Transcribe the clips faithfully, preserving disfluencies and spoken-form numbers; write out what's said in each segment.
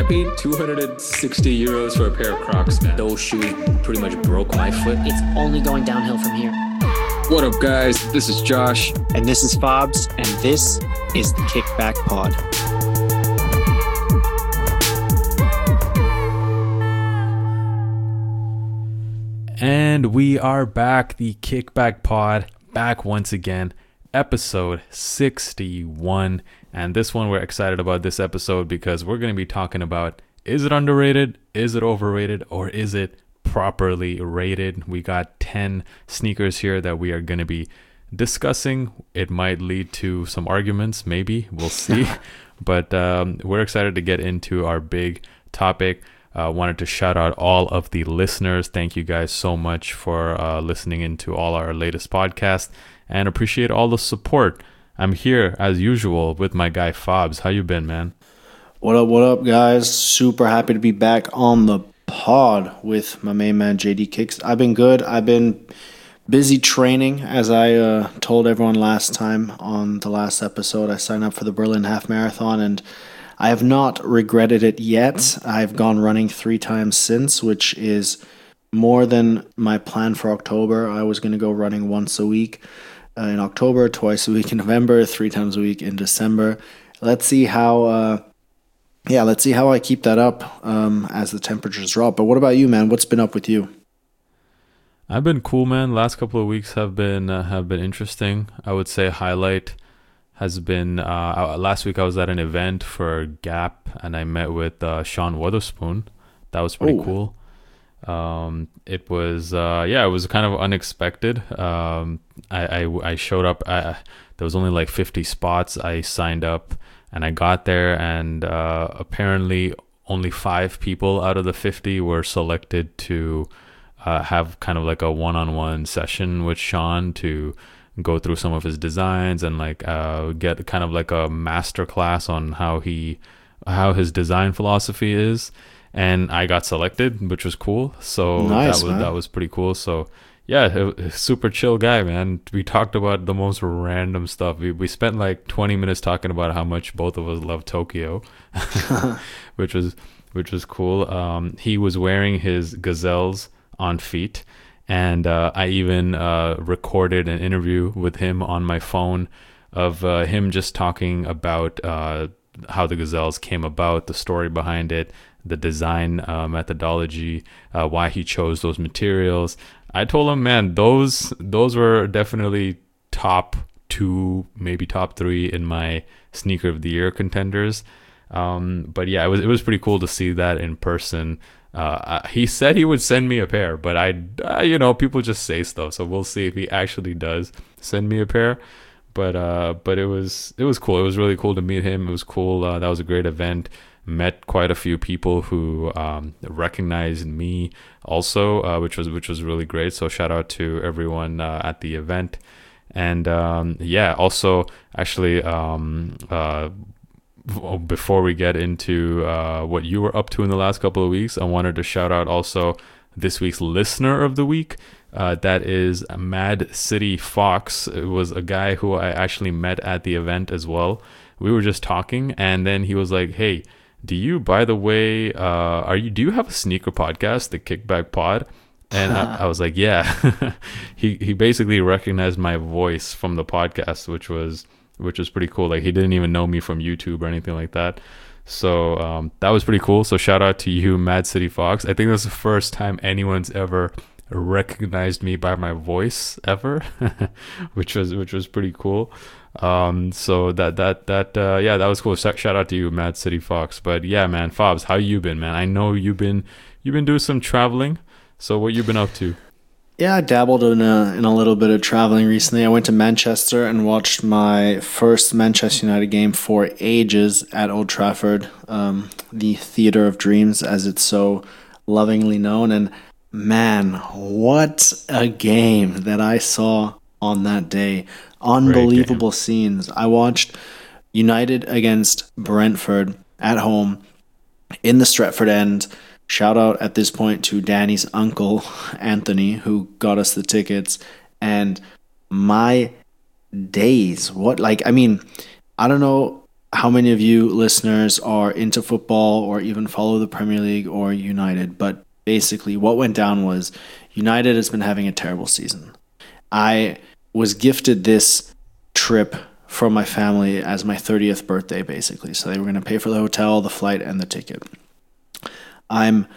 paid two hundred sixty euros for a pair of Crocs, man. Those shoes pretty much broke my foot. It's only going downhill from here. What up, guys? This is Josh. And this is Fobs, and this is the Kickback Pod. And we are back, the Kickback Pod, back once again, episode sixty-one. And this one, we're excited about this episode because we're going to be talking about, is it underrated, is it overrated, or is it properly rated? We got ten sneakers here that we are going to be discussing. It might lead to some arguments, maybe, we'll see. But um, we're excited to get into our big topic. Uh, wanted to shout out all of the listeners. Thank you guys so much for uh, listening into all our latest podcasts, and appreciate all the support. I'm here as usual with my guy Fobs. How you been, man? What up, what up, guys? Super happy to be back on the pod with my main man J D Kicks. I've been good. I've been busy training, as I uh, told everyone last time on the last episode. I signed up for the Berlin Half Marathon, and I have not regretted it yet. I've gone running three times since, which is more than my plan for October. I was going to go running once a week uh, in October, twice a week in November, three times a week in December. Let's see how, uh, yeah, let's see how I keep that up um, as the temperatures drop. But what about you, man? What's been up with you? I've been cool, man. Last couple of weeks have been uh, have been interesting. I would say highlight has been uh, last week I was at an event for Gap, and I met with uh, Sean Wotherspoon. That was pretty Ooh. cool. Um, it was uh, yeah, it was kind of unexpected. Um, I, I I showed up. I, there was only like fifty spots. I signed up, and I got there, and uh, apparently only five people out of the fifty were selected to uh, have kind of like a one-on-one session with Sean to go through some of his designs and like uh, get kind of like a master class on how he how his design philosophy is. And I got selected, which was cool. So nice, that was man. that was pretty cool. So yeah, it, super chill guy, man. We talked about the most random stuff. We we spent like twenty minutes talking about how much both of us love Tokyo, which was which was cool. Um, he was wearing his Gazelles on feet. And uh, I even uh, recorded an interview with him on my phone of uh, him just talking about uh, how the Gazelles came about, the story behind it, the design uh, methodology, uh, why he chose those materials. I told him, man, those those were definitely top two, maybe top three in my sneaker of the year contenders. Um, but yeah, it was it was pretty cool to see that in person. Uh, he said he would send me a pair, but I, uh, you know, people just say stuff, so we'll see if he actually does send me a pair. But uh, but it was it was cool. It was really cool to meet him. It was cool. Uh, that was a great event. Met quite a few people who um, recognized me also, uh, which was which was really great. So shout out to everyone uh, at the event. And um, yeah, also actually. Um, uh, Before we get into uh, what you were up to in the last couple of weeks, I wanted to shout out also this week's listener of the week. Uh, that is Mad City Fox. It was a guy who I actually met at the event as well. We were just talking, and then he was like, "Hey, do you, by the way, uh, are you? Do you have a sneaker podcast, the Kickback Pod?" And I, I was like, "Yeah." he he basically recognized my voice from the podcast, which was. which was pretty cool. Like, he didn't even know me from YouTube or anything like that. So um, that was pretty cool. So shout out to you, Mad City Fox. I think that's the first time anyone's ever recognized me by my voice ever, which was which was pretty cool. Um, so that that that uh, yeah, that was cool. Shout out to you, Mad City Fox. But yeah, man, Fobs, how you been, man? I know you've been you've been doing some traveling. So what you been up to? Yeah, I dabbled in a, in a little bit of traveling recently. I went to Manchester and watched my first Manchester United game for ages at Old Trafford, um, the Theatre of Dreams, as it's so lovingly known. And man, what a game that I saw on that day. Unbelievable scenes. I watched United against Brentford at home in the Stretford End. Shout out at this point to Danny's uncle, Anthony, who got us the tickets. And my days, what, like, I mean, I don't know how many of you listeners are into football or even follow the Premier League or United, but basically what went down was United has been having a terrible season. I was gifted this trip from my family as my thirtieth birthday, basically. So they were going to pay for the hotel, the flight, and the ticket. I'm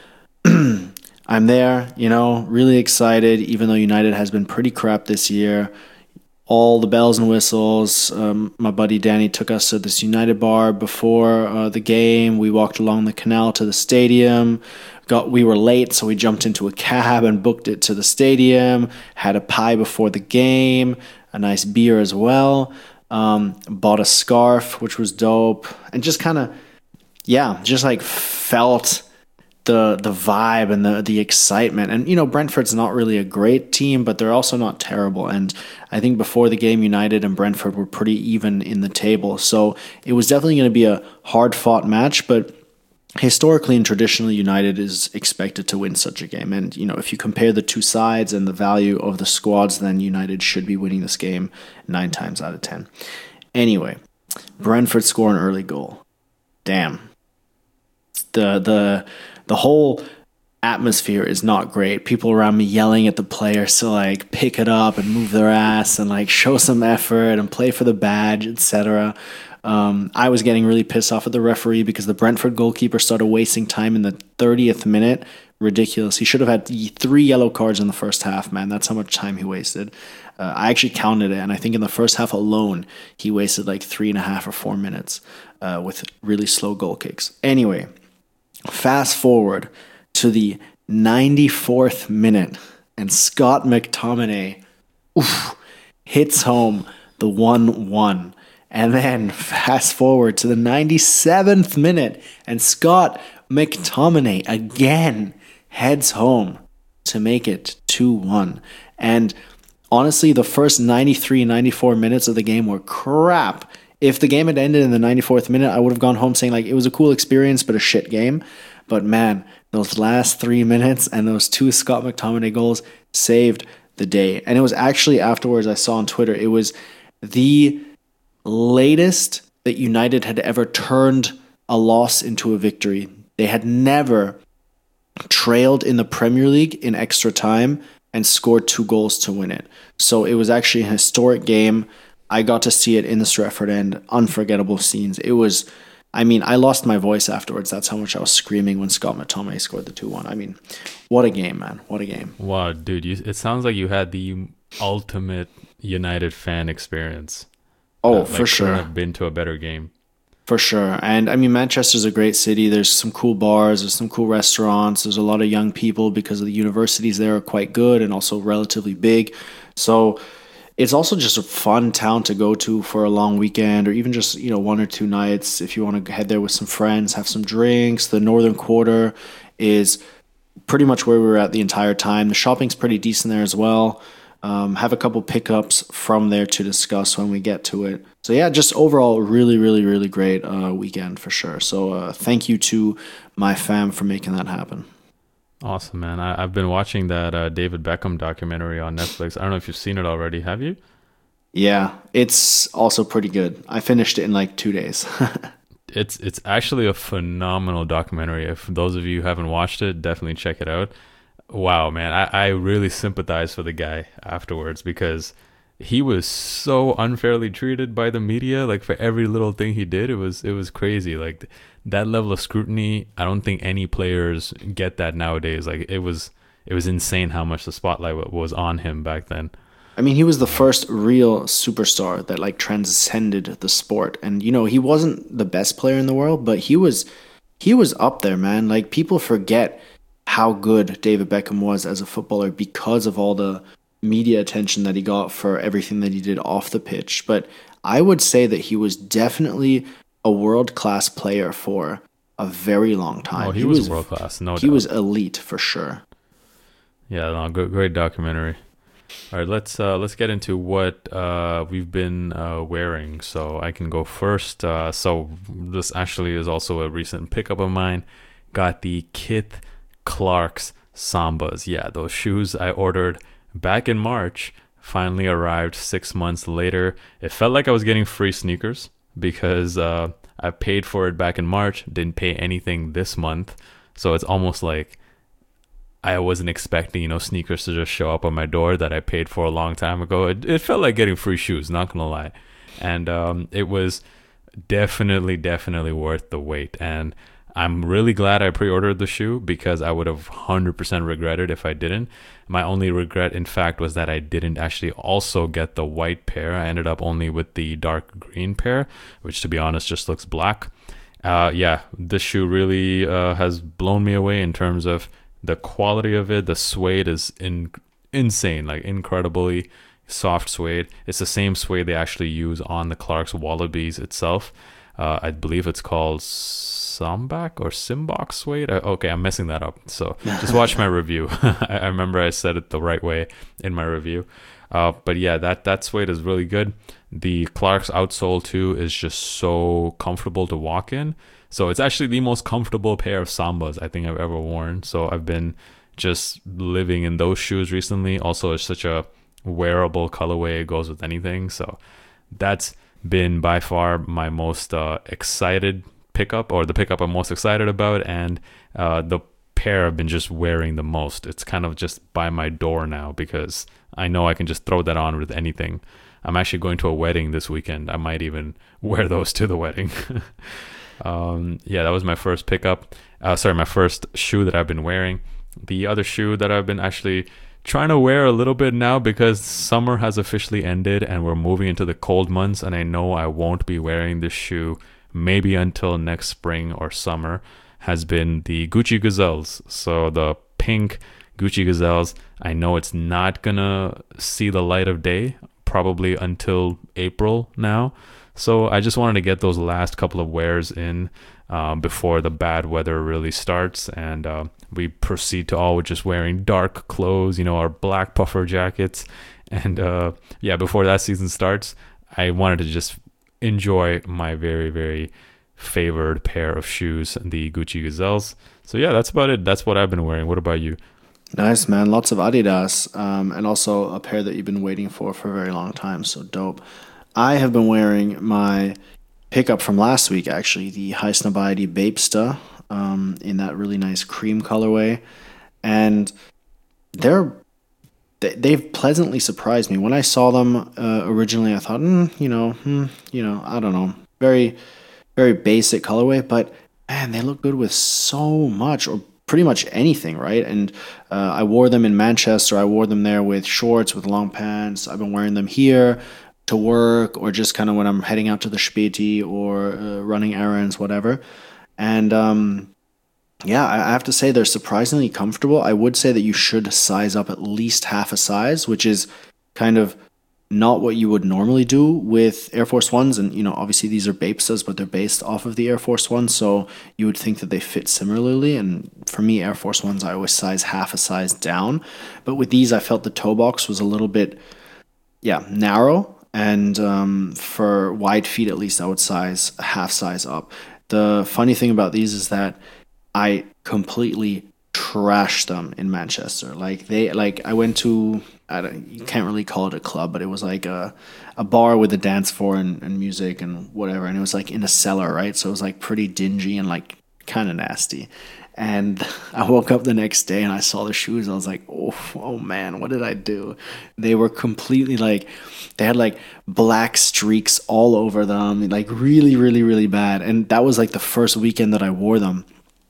I'm there, you know, really excited, even though United has been pretty crap this year. All the bells and whistles. Um, my buddy Danny took us to this United bar before uh, the game. We walked along the canal to the stadium. Got we were late, so we jumped into a cab and booked it to the stadium. Had a pie before the game, a nice beer as well. Um, bought a scarf, which was dope, and just kind of, yeah, just like felt the the vibe and the the excitement. And you know, Brentford's not really a great team, but they're also not terrible. And I think before the game, United and Brentford were pretty even in the table, so it was definitely going to be a hard fought match. But historically and traditionally, United is expected to win such a game. And you know, if you compare the two sides and the value of the squads, then United should be winning this game nine times out of ten. Anyway, Brentford score an early goal. Damn. The the the whole atmosphere is not great. People around me yelling at the players to like pick it up and move their ass and like show some effort and play for the badge, et cetera. Um, I was getting really pissed off at the referee because the Brentford goalkeeper started wasting time in the thirtieth minute. Ridiculous. He should have had three yellow cards in the first half, man. That's how much time he wasted. Uh, I actually counted it, and I think in the first half alone, he wasted like three and a half or four minutes uh, with really slow goal kicks. Anyway, fast forward to the ninety-fourth minute, and Scott McTominay oof, hits home the one one. And then fast forward to the ninety-seventh minute, and Scott McTominay again heads home to make it two one. And honestly, the first ninety-three, ninety-four minutes of the game were crap. If the game had ended in the ninety-fourth minute, I would have gone home saying like it was a cool experience, but a shit game. But man, those last three minutes and those two Scott McTominay goals saved the day. And it was actually afterwards I saw on Twitter, it was the latest that United had ever turned a loss into a victory. They had never trailed in the Premier League in extra time and scored two goals to win it. So it was actually a historic game. I got to see it in the Stretford End. Unforgettable scenes. It was, I mean, I lost my voice afterwards. That's how much I was screaming when Scott McTominay scored the two one. I mean, what a game, man. What a game. Wow, dude. You, it sounds like you had the ultimate United fan experience. Oh, uh, for like, sure. Couldn't have been to a better game. For sure. And I mean, Manchester's a great city. There's some cool bars, there's some cool restaurants, there's a lot of young people because of the universities there are quite good and also relatively big. So it's also just a fun town to go to for a long weekend or even just, you know, one or two nights if you want to head there with some friends, have some drinks. The Northern Quarter is pretty much where we were at the entire time. The shopping's pretty decent there as well. Um, have a couple pickups from there to discuss when we get to it. So yeah, just overall, really, really, really great uh, weekend for sure. So uh, thank you to my fam for making that happen. Awesome, man. I, I've been watching that uh, David Beckham documentary on Netflix. I don't know if you've seen it already. Have you? Yeah, it's also pretty good. I finished it in like two days. it's it's actually a phenomenal documentary. If those of you who haven't watched it, definitely check it out. Wow, man, I, I really sympathize for the guy afterwards because he was so unfairly treated by the media. Like for every little thing he did, it was it was crazy. Like that level of scrutiny, I don't think any players get that nowadays. Like it was it was insane how much the spotlight was on him back then. I mean, he was the first real superstar that like transcended the sport. And you know, he wasn't the best player in the world, but he was he was up there, man. Like people forget how good David Beckham was as a footballer because of all the media attention that he got for everything that he did off the pitch. But I would say that he was definitely a world-class player for a very long time. Oh, he, he was, was world-class, no doubt. He was elite for sure. Yeah, no, great, great documentary. All right, let's uh, let's get into what uh, we've been uh, wearing. So I can go first. Uh, so this actually is also a recent pickup of mine. Got the Kith Clark's Sambas. Yeah, those shoes I ordered back in March finally arrived six months later. It felt like I was getting free sneakers because uh, I paid for it back in March, didn't pay anything this month. So it's almost like I wasn't expecting, you know, sneakers to just show up on my door that I paid for a long time ago. It, it felt like getting free shoes, not gonna lie. And um, it was definitely, definitely worth the wait. And I'm really glad I pre-ordered the shoe because I would have one hundred percent regretted if I didn't. My only regret, in fact, was that I didn't actually also get the white pair. I ended up only with the dark green pair, which to be honest just looks black. Uh, yeah, this shoe really uh, has blown me away in terms of the quality of it. The suede is in, insane, like incredibly soft suede. It's the same suede they actually use on the Clarks Wallabies itself. Uh, I believe it's called Sambac or Simbach suede. Uh, okay, I'm messing that up. So just watch my review. I, I remember I said it the right way in my review. Uh, but yeah, that, that suede is really good. The Clarks outsole too is just so comfortable to walk in. So it's actually the most comfortable pair of Sambas I think I've ever worn. So I've been just living in those shoes recently. Also, it's such a wearable colorway. It goes with anything. So that's been by far my most uh, excited pickup, or the pickup I'm most excited about. And uh, the pair I've been just wearing the most. It's kind of just by my door now because I know I can just throw that on with anything. I'm actually going to a wedding this weekend. I might even wear those to the wedding. Um, yeah, that was my first pickup. Uh, sorry, my first shoe that I've been wearing. The other shoe that I've been actually trying to wear a little bit now because summer has officially ended and we're moving into the cold months, and I know I won't be wearing this shoe maybe until next spring or summer, has been the Gucci Gazelles. So the pink Gucci Gazelles, I know it's not gonna see the light of day probably until April now. So I just wanted to get those last couple of wears in um, before the bad weather really starts, and uh, we proceed to all with just wearing dark clothes, you know, our black puffer jackets. And uh, yeah, before that season starts, I wanted to just enjoy my very, very favored pair of shoes, the Gucci Gazelles. So yeah, that's about it. That's what I've been wearing. What about you? Nice, man. Lots of Adidas, um, and also a pair that you've been waiting for for a very long time. So dope. I have been wearing my pickup from last week, actually, the Highsnobiety Bapesta, um, in that really nice cream colorway. And they're they- they've pleasantly surprised me. When I saw them uh, originally, I thought, mm, you know, hmm, you know, I don't know, very, very basic colorway. But man, they look good with so much, or pretty much anything, right? And uh, I wore them in Manchester. I wore them there with shorts, with long pants. I've been wearing them here to work, or just kind of when I'm heading out to the Späti or uh, running errands, whatever. And um, yeah, I I have to say they're surprisingly comfortable. I would say that you should size up at least half a size, which is kind of not what you would normally do with Air Force Ones. And, you know, obviously these are Bapestas, but they're based off of the Air Force One. So you would think that they fit similarly. And for me, Air Force Ones, I always size half a size down. But with these, I felt the toe box was a little bit, yeah, narrow. And um, for wide feet, at least, I would size a half size up. The funny thing about these is that I completely trashed them in Manchester. Like they, like I went to, I don't, you can't really call it a club, but it was like a, a bar with a dance floor and, and music and whatever. And it was like in a cellar, right? So it was like pretty dingy and like kind of nasty. And I woke up the next day and I saw the shoes. I was like, oh, oh man, what did I do? They were completely like, they had like black streaks all over them, like really, really, really bad. And that was like the first weekend that I wore them.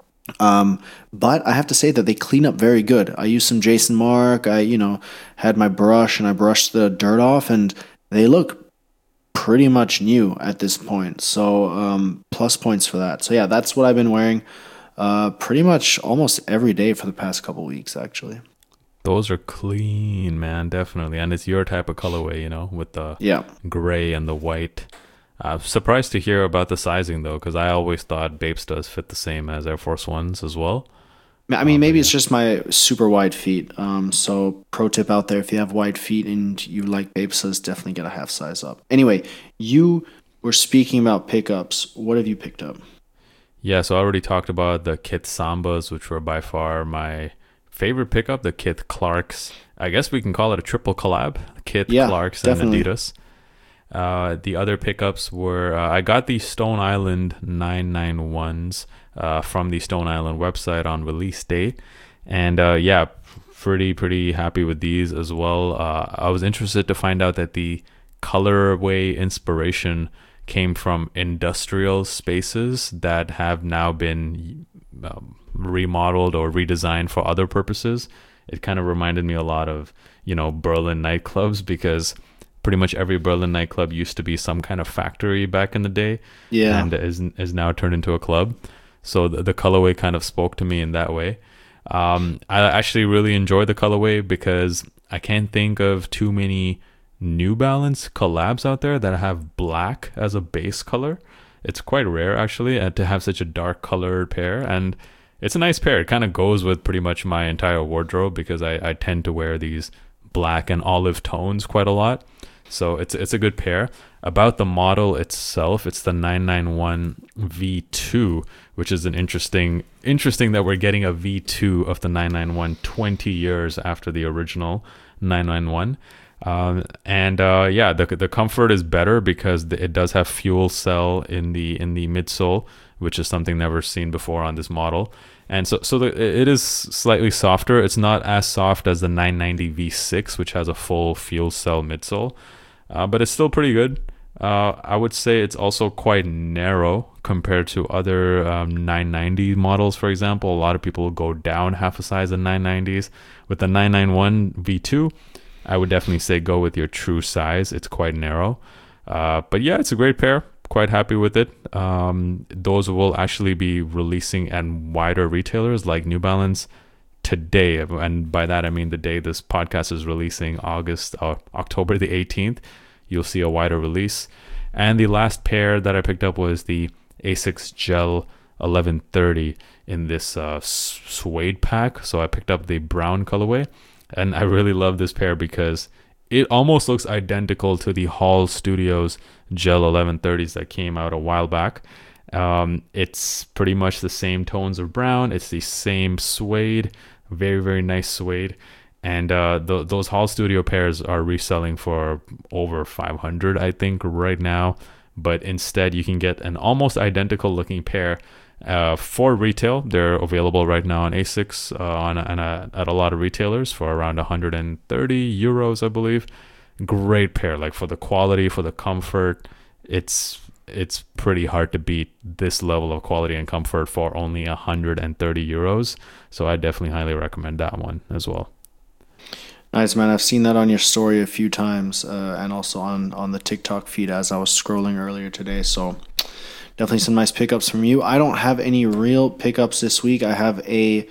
Um, but I have to say that they clean up very good. I used some Jason Mark. I, you know, had my brush and I brushed the dirt off, and they look pretty much new at this point. So um, plus points for that. So yeah, that's what I've been wearing. Uh, pretty much almost every day for the past couple weeks, actually. Those are clean, man, definitely. And it's your type of colorway, you know, with the Yeah. gray and the white. I'm surprised to hear about the sizing, though, because I always thought Bapestas fit the same as Air Force Ones as well. I mean, maybe it's just my super wide feet. Um, so pro tip out there, if you have wide feet and you like Bapestas, definitely get a half size up. Anyway, you were speaking about pickups. What have you picked up? Yeah, so I already talked about the Kith Sambas, which were by far my favorite pickup, the Kith Clarks. I guess we can call it a triple collab, Kith, Yeah, Clarks, definitely. and Adidas. Uh, the other pickups were uh, I got the Stone Island nine ninety-ones uh, from the Stone Island website on release date, and uh, yeah, pretty pretty happy with these as well. Uh, I was interested to find out that the colorway inspiration came from industrial spaces that have now been um, remodeled or redesigned for other purposes. It kind of reminded me a lot of, you know, Berlin nightclubs, because pretty much every Berlin nightclub used to be some kind of factory back in the day, Yeah. and is is now turned into a club. So the, the colorway kind of spoke to me in that way. Um, I actually really enjoy the colorway because I can't think of too many New Balance collabs out there that have black as a base color. It's quite rare actually uh, to have such a dark colored pair, and it's a nice pair. It kind of goes with pretty much my entire wardrobe because I, I tend to wear these black and olive tones quite a lot. So it's it's a good pair. About the model itself, it's the nine ninety-one V two, which is an interesting interesting that we're getting a V two of the nine ninety-one twenty years after the original nine ninety-one. Um, and uh, yeah, the the comfort is better because it does have fuel cell in the in the midsole, which is something never seen before on this model. And so so the, it is slightly softer. It's not as soft as the nine ninety V six, which has a full fuel cell midsole, uh, but it's still pretty good. Uh, I would say it's also quite narrow compared to other um, nine ninety models, for example. A lot of people go down half a size in nine nineties. With the nine ninety-one V two, I would definitely say go with your true size. It's quite narrow. Uh, but yeah, it's a great pair. Quite happy with it. Um, those will actually be releasing at wider retailers like New Balance today. And by that, I mean the day this podcast is releasing, August, uh, October the eighteenth. You'll see a wider release. And the last pair that I picked up was the Asics Gel eleven thirty in this uh, suede pack. So I picked up the brown colorway. And I really love this pair because it almost looks identical to the Hall Studios Gel eleven thirties that came out a while back. Um, it's pretty much the same tones of brown. It's the same suede, very, very nice suede. And uh, th- those Hall Studio pairs are reselling for over five hundred dollars, I think, right now. But instead, you can get an almost identical looking pair Uh, for retail. They're available right now on Asics uh, on, on a, at a lot of retailers for around one hundred thirty euros, I believe. Great pair, like for the quality, for the comfort. It's it's pretty hard to beat this level of quality and comfort for only one hundred thirty euros. So I definitely highly recommend that one as well. Nice, man. I've seen that on your story a few times, uh, and also on on the TikTok feed as I was scrolling earlier today. So definitely some nice pickups from you. I don't have any real pickups this week. I have a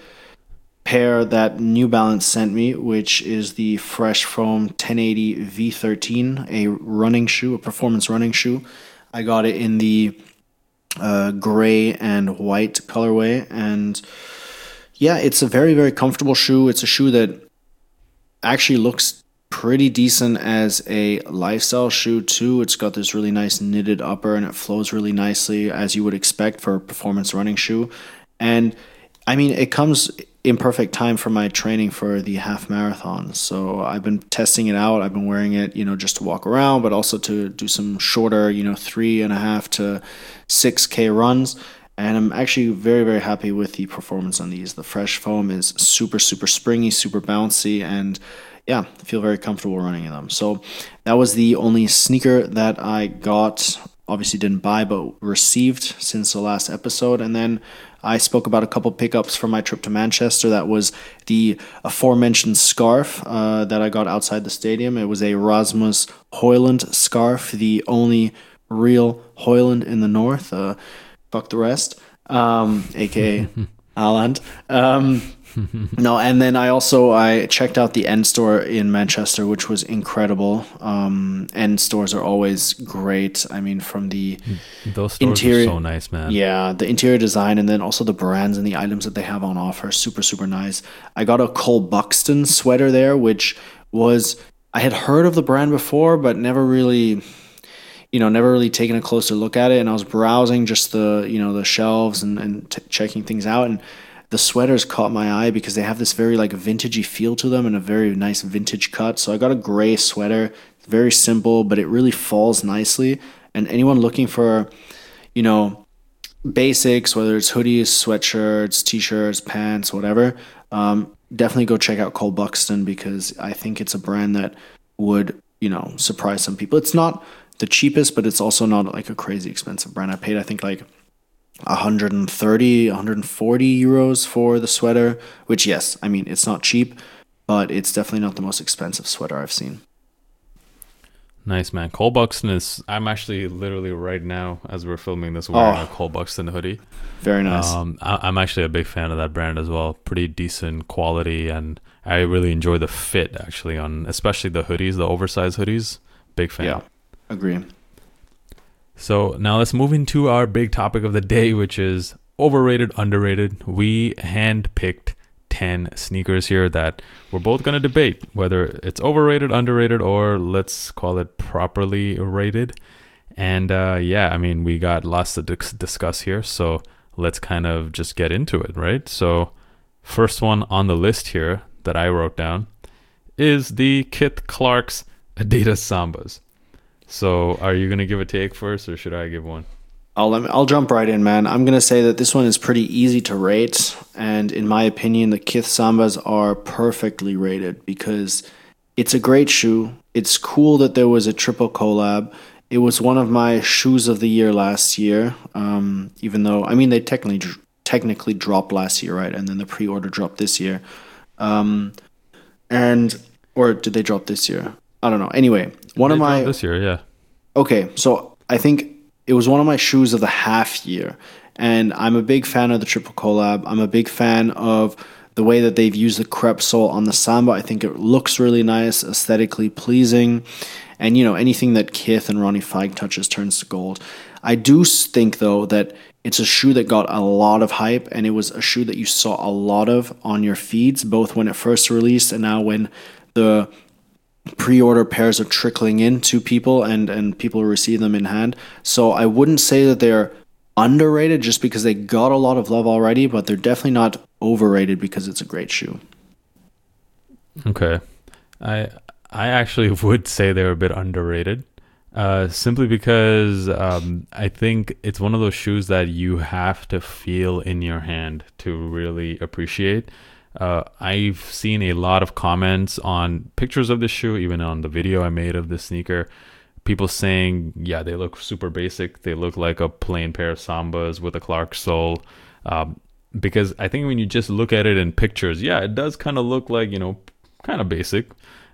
pair that New Balance sent me, which is the Fresh Foam ten eighty V thirteen, a running shoe, a performance running shoe. I got it in the uh, gray and white colorway. And yeah, it's a very, very comfortable shoe. It's a shoe that actually looks pretty decent as a lifestyle shoe too. It's got this really nice knitted upper and it flows really nicely as you would expect for a performance running shoe. And I mean, it comes in perfect time for my training for the half marathon. So I've been testing it out. I've been wearing it, you know, just to walk around, but also to do some shorter, you know, three and a half to six K runs. And I'm actually very, very happy with the performance on these. The Fresh Foam is super, super springy, super bouncy, and yeah, I feel very comfortable running in them. So that was the only sneaker that I got. Obviously didn't buy, but received since the last episode. And then I spoke about a couple pickups from my trip to Manchester. That was the aforementioned scarf uh, that I got outside the stadium. It was a Rasmus Højlund scarf, the only real Højlund in the north. Uh, fuck the rest, um, aka Haaland. Um, no, and then I also I checked out the End store in Manchester, which was incredible. Um, End stores are always great. I mean, from the those stores interior, are so nice, man. Yeah, the interior design, and then also the brands and the items that they have on offer, super super nice. I got a Cole Buxton sweater there, which was I had heard of the brand before, but never really. You know, never really taken a closer look at it, and I was browsing just the, you know, the shelves and, and t- checking things out, and the sweaters caught my eye because they have this very like vintagey feel to them and a very nice vintage cut. So I got a gray sweater, very simple, but it really falls nicely. And anyone looking for, you know, basics, whether it's hoodies, sweatshirts, t-shirts, pants, whatever, um, definitely go check out Cole Buxton, because I think it's a brand that would, you know, surprise some people. It's not the cheapest, but it's also not like a crazy expensive brand. I paid, I think, like one hundred thirty, one hundred forty euros for the sweater, which, yes, I mean, it's not cheap, but it's definitely not the most expensive sweater I've seen. Nice, man. Cole Buxton is, I'm actually literally right now, as we're filming this, wearing Oh. a Cole Buxton hoodie. Very nice. Um, I, I'm actually a big fan of that brand as well. Pretty decent quality, and I really enjoy the fit actually on, especially the hoodies, the oversized hoodies. Big fan. Yeah, agree. So now let's move into our big topic of the day, which is overrated, underrated. We handpicked ten sneakers here that we're both going to debate whether it's overrated, underrated, or let's call it properly rated. And uh, yeah, I mean, we got lots to dis- discuss here, so let's kind of just get into it, right? So first one on the list here that I wrote down is the Kith Clark's Adidas Sambas. So are you going to give a take first, or should I give one? I'll let me, I'll jump right in, man. I'm gonna say that this one is pretty easy to rate, and in my opinion, the Kith Sambas are perfectly rated because it's a great shoe. It's cool that there was a triple collab. It was one of my shoes of the year last year. Um, even though, I mean, they technically technically dropped last year, right? And then the pre-order dropped this year. Um, and or did they drop this year? I don't know. Anyway, one They of my dropped this year, yeah. Okay, so I think it was one of my shoes of the half year, and I'm a big fan of the triple collab. I'm a big fan of the way that they've used the crepe sole on the Samba. I think it looks really nice, aesthetically pleasing, and you know, anything that Kith and Ronnie Fike touches turns to gold. I do think though that it's a shoe that got a lot of hype, and it was a shoe that you saw a lot of on your feeds, both when it first released and now when the pre-order pairs are trickling in to people and and people receive them in hand. So I wouldn't say that they're underrated just because they got a lot of love already, but they're definitely not overrated because it's a great shoe. Okay. I I actually would say they're a bit underrated. Uh, simply because um, I think it's one of those shoes that you have to feel in your hand to really appreciate. Uh, I've seen a lot of comments on pictures of the shoe, even on the video I made of the sneaker. People saying, yeah, they look super basic. They look like a plain pair of Sambas with a Clark sole. Um, because I think when you just look at it in pictures, yeah, it does kind of look like, you know, kind of basic.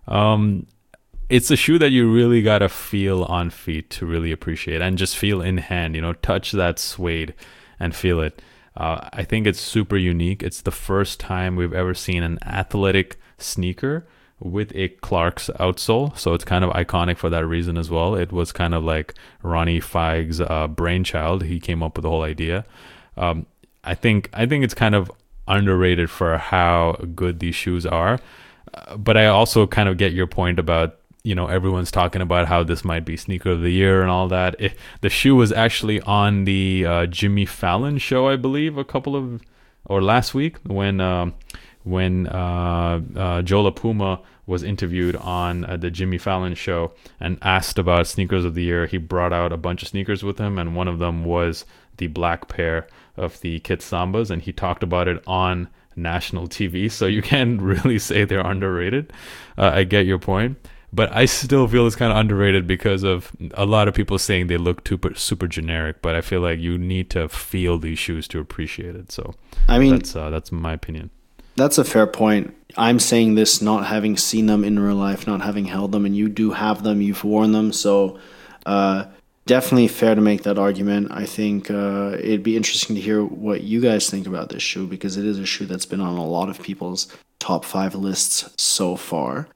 Um, it's a shoe that you really got to feel on feet to really appreciate, and just feel in hand, you know, touch that suede and feel it. Uh, I think it's super unique. It's the first time we've ever seen an athletic sneaker with a Clark's outsole, so it's kind of iconic for that reason as well. It was kind of like Ronnie Fike's uh, brainchild. He came up with the whole idea. Um, I think I think it's kind of underrated for how good these shoes are. Uh, but I also kind of get your point about, you know, everyone's talking about how this might be sneaker of the year and all that. It, the shoe was actually on the uh, Jimmy Fallon show, I believe, a couple of, or last week when um, when uh, uh, Joe LaPuma was interviewed on uh, the Jimmy Fallon show and asked about sneakers of the year. He brought out a bunch of sneakers with him, and one of them was the black pair of the Kith Sambas, and he talked about it on national T V. So you can't really say they're underrated. Uh, I get your point. But I still feel it's kind of underrated because of a lot of people saying they look super, super generic. But I feel like you need to feel these shoes to appreciate it. So I mean, that's uh, that's my opinion. That's a fair point. I'm saying this not having seen them in real life, not having held them, and you do have them, you've worn them. So uh, definitely fair to make that argument. I think uh, it'd be interesting to hear what you guys think about this shoe, because it is a shoe that's been on a lot of people's top five lists so far.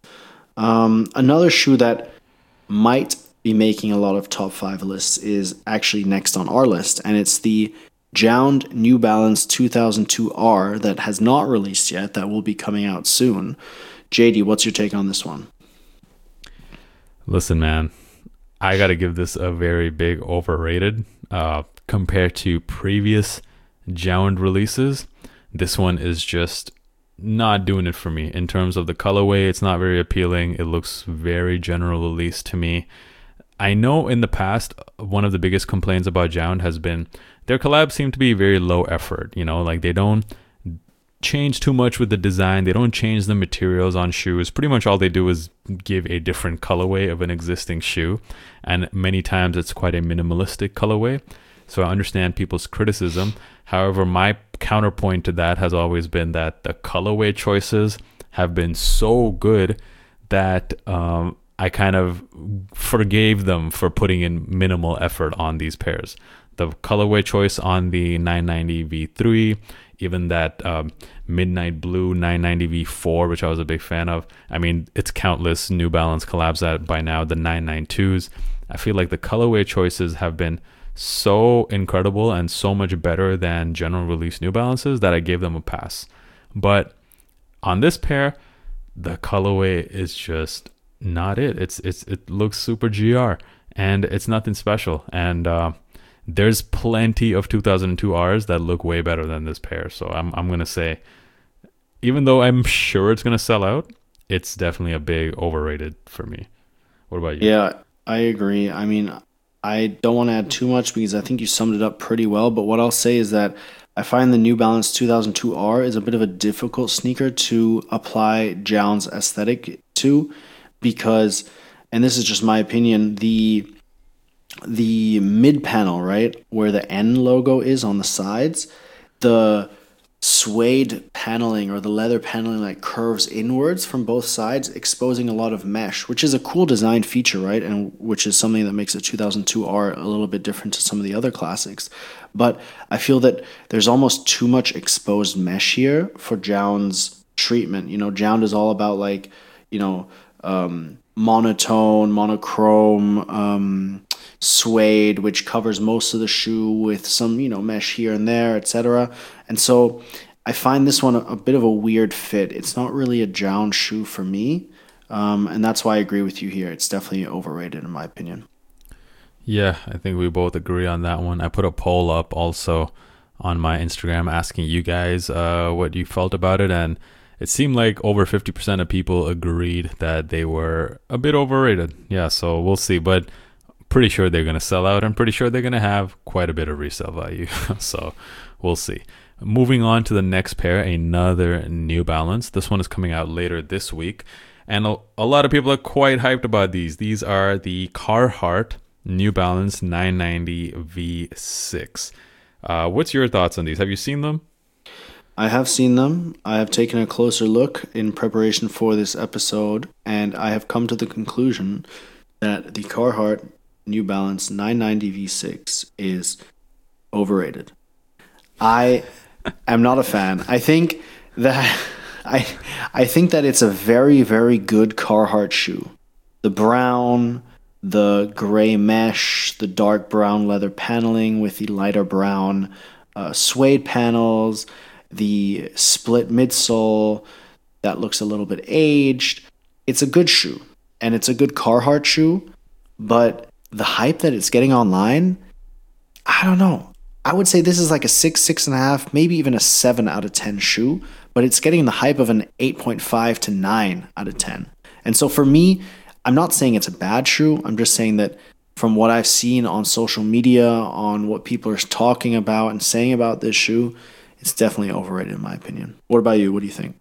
Um, another shoe that might be making a lot of top five lists is actually next on our list, and it's the Jound New Balance two thousand two R that has not released yet, that will be coming out soon. J D, what's your take on this one? Listen, man, I got to give this a very big overrated. Uh, compared to previous Jound releases, this one is just not doing it for me in terms of the colorway. It's not very appealing. It looks very general release to me. I know in the past, one of the biggest complaints about Jound has been their collabs seem to be very low effort. You know, like they don't change too much with the design. They don't change the materials on shoes. Pretty much all they do is give a different colorway of an existing shoe. And many times it's quite a minimalistic colorway. So I understand people's criticism. However, my counterpoint to that has always been that the colorway choices have been so good that um, I kind of forgave them for putting in minimal effort on these pairs. The colorway choice on the nine ninety V three, even that um, midnight blue nine ninety V four, which I was a big fan of. I mean, it's countless New Balance collabs that by now, the nine ninety-twos. I feel like the colorway choices have been so incredible and so much better than general release New Balances that I gave them a pass. But on this pair, the colorway is just not it. It's it's it looks super G R and it's nothing special. And uh, there's plenty of two thousand two Rs that look way better than this pair. So I'm I'm gonna say, even though I'm sure it's gonna sell out, it's definitely a big overrated for me. What about you? Yeah, I agree. I mean, I don't want to add too much because I think you summed it up pretty well. But what I'll say is that I find the New Balance two thousand two R is a bit of a difficult sneaker to apply Jound's aesthetic to because, and this is just my opinion, the the mid panel, right, where the N logo is on the sides, the suede paneling or the leather paneling like curves inwards from both sides, exposing a lot of mesh, which is a cool design feature, right? And which is something that makes the two thousand two R a little bit different to some of the other classics. But I feel that there's almost too much exposed mesh here for Jound's treatment. You know, Jound is all about like, you know, um, monotone, monochrome, um, suede, which covers most of the shoe with some, you know, mesh here and there, et cetera. And so I find this one a, a bit of a weird fit. It's not really a Jound shoe for me. Um, and that's why I agree with you here. It's definitely overrated in my opinion. Yeah, I think we both agree on that one. I put a poll up also on my Instagram asking you guys uh, what you felt about it. And it seemed like over fifty percent of people agreed that they were a bit overrated. Yeah, so we'll see. But pretty sure they're going to sell out. I'm pretty sure they're going to have quite a bit of resale value. So we'll see. Moving on to the next pair, another New Balance. This one is coming out later this week. And a, a lot of people are quite hyped about these. These are the Carhartt New Balance nine ninety V six. Uh, what's your thoughts on these? Have you seen them? I have seen them. I have taken a closer look in preparation for this episode, and I have come to the conclusion that the Carhartt New Balance nine ninety V six is overrated. I am not a fan. I think that I I think that it's a very, very good Carhartt shoe. The brown, the gray mesh, the dark brown leather paneling with the lighter brown uh, suede panels, the split midsole that looks a little bit aged. It's a good shoe, and it's a good Carhartt shoe, but the hype that it's getting online, I don't know. I would say this is like a six, six and a half, maybe even a seven out of ten shoe, but it's getting the hype of an eight point five to nine out of ten. And so for me, I'm not saying it's a bad shoe. I'm just saying that from what I've seen on social media, on what people are talking about and saying about this shoe, it's definitely overrated in my opinion. What about you? What do you think?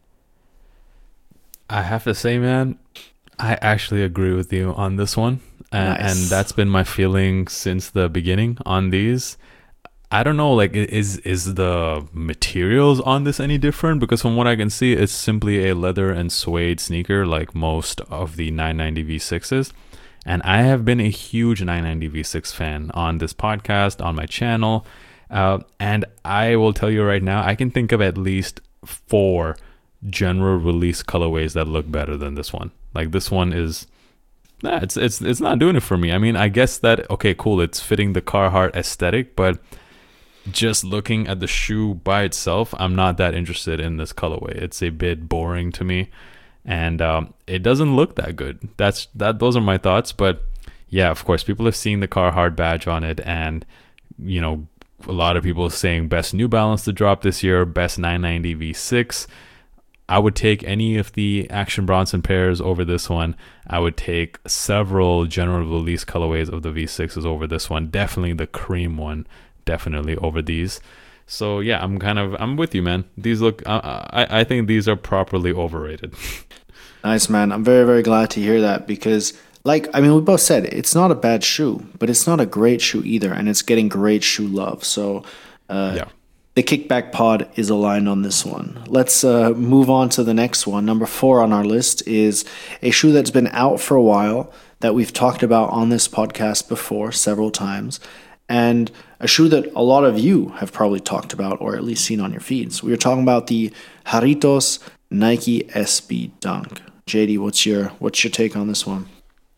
I have to say, man, I actually agree with you on this one. And, Nice. and that's been my feeling since the beginning on these. I don't know, like, is is the materials on this any different? Because from what I can see, it's simply a leather and suede sneaker like most of the nine ninety V sixes. And I have been a huge nine ninety V six fan on this podcast, on my channel. Uh, and I will tell you right now, I can think of at least four general release colorways that look better than this one. Like, this one is... Nah, it's it's it's not doing it for me. I mean, I guess that, okay, cool, it's fitting the Carhartt aesthetic, but just looking at the shoe by itself, I'm not that interested in this colorway. It's a bit boring to me, and um, it doesn't look that good. That's that. Those are my thoughts. But yeah, of course, people have seen the Carhartt badge on it, and you know, a lot of people saying best New Balance to drop this year, best nine ninety V six. I would take any of the Action Bronson pairs over this one. I would take several general release colorways of the V sixes over this one. Definitely the cream one, definitely over these. So yeah, I'm kind of I'm with you, man. These look, uh, I I think these are properly overrated. Nice, man. I'm very, very glad to hear that because, like, I mean, we both said it's not a bad shoe, but it's not a great shoe either, and it's getting great shoe love. So, uh, yeah, the Kickback Pod is aligned on this one. Let's uh, move on to the next one. Number four on our list is a shoe that's been out for a while that we've talked about on this podcast before several times, and a shoe that a lot of you have probably talked about or at least seen on your feeds. We are talking about the Jarritos Nike S B Dunk. J D, what's your what's your take on this one?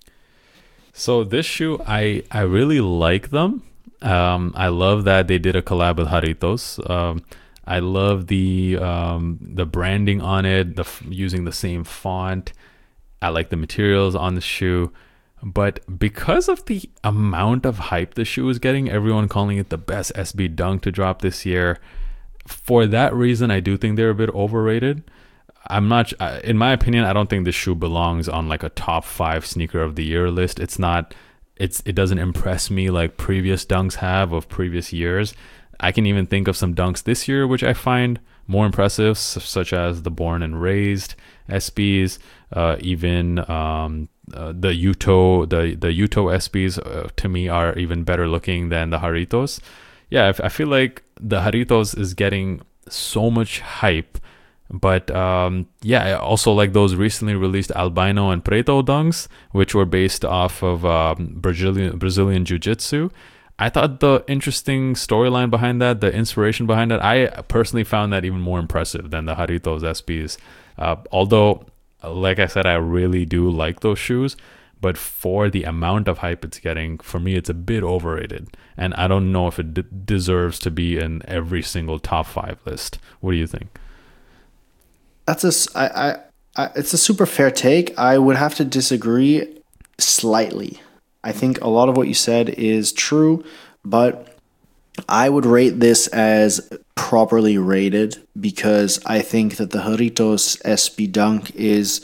So this shoe, I I really like them. Um, I love that they did a collab with Jarritos. Um, I love the um, the branding on it, the using the same font. I like the materials on the shoe. But because of the amount of hype the shoe is getting, everyone calling it the best S B Dunk to drop this year, for that reason, I do think they're a bit overrated. I'm not, in my opinion, I don't think this shoe belongs on like a top five sneaker of the year list. It's not, it's it doesn't impress me like previous dunks have of previous years. I can even think of some dunks this year which I find more impressive, such as the Born and Raised S Bs, uh, even um, uh, the Yuto, the the Yuto S Bs uh, to me are even better looking than the Jarritos. Yeah, I, I feel like the Jarritos is getting so much hype. But um, yeah, I also like those recently released Albino and Preto dunks, which were based off of um, Brazilian Brazilian Jiu-Jitsu. I thought the interesting storyline behind that, the inspiration behind that, I personally found that even more impressive than the Jarritos S Bs. Uh, although, like I said, I really do like those shoes, but for the amount of hype it's getting, for me, it's a bit overrated. And I don't know if it d- deserves to be in every single top five list. What do you think? That's a, I, I, I, it's a super fair take. I would have to disagree slightly. I think a lot of what you said is true, but I would rate this as properly rated because I think that the Jarritos S B Dunk is,